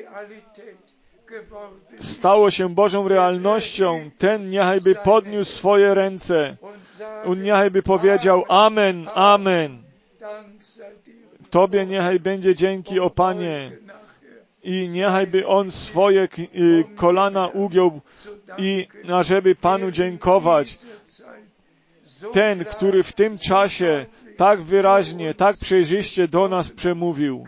stało się Bożą realnością, ten niechajby podniósł swoje ręce. On niechajby powiedział amen, amen. Tobie niechaj będzie dzięki, o Panie. I niechajby on swoje kolana ugiął i ażeby Panu dziękować. Ten, który w tym czasie tak wyraźnie, tak przejrzyście do nas przemówił.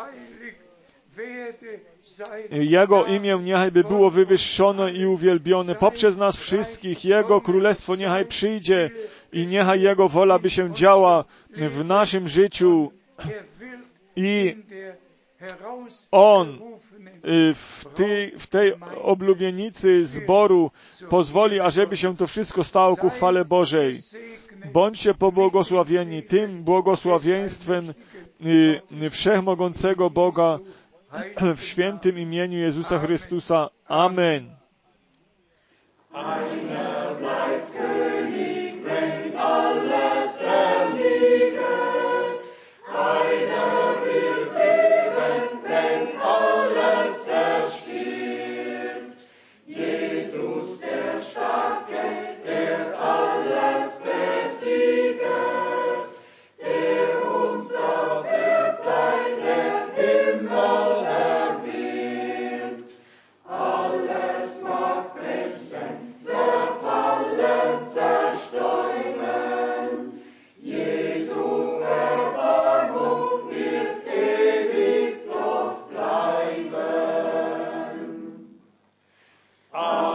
Jego imię niechajby było wywyższone i uwielbione poprzez nas wszystkich. Jego królestwo niechaj przyjdzie i niechaj Jego wola by się działa w naszym życiu. I On w tej oblubienicy zboru pozwoli, ażeby się to wszystko stało ku chwale Bożej. Bądźcie pobłogosławieni tym błogosławieństwem Wszechmogącego Boga w świętym imieniu Jezusa Chrystusa. Amen. Einer bleibt König, wenn alles erliegt. Einer wird leben, wenn alles erstirbt. Jesus der Starke, der alles besieget, der uns das Erbteil der Himmel erwirbt. Alles mag brechen, zerfallen, zerstäuben. Jesus Erbarmung wird ewig doch bleiben. Amen.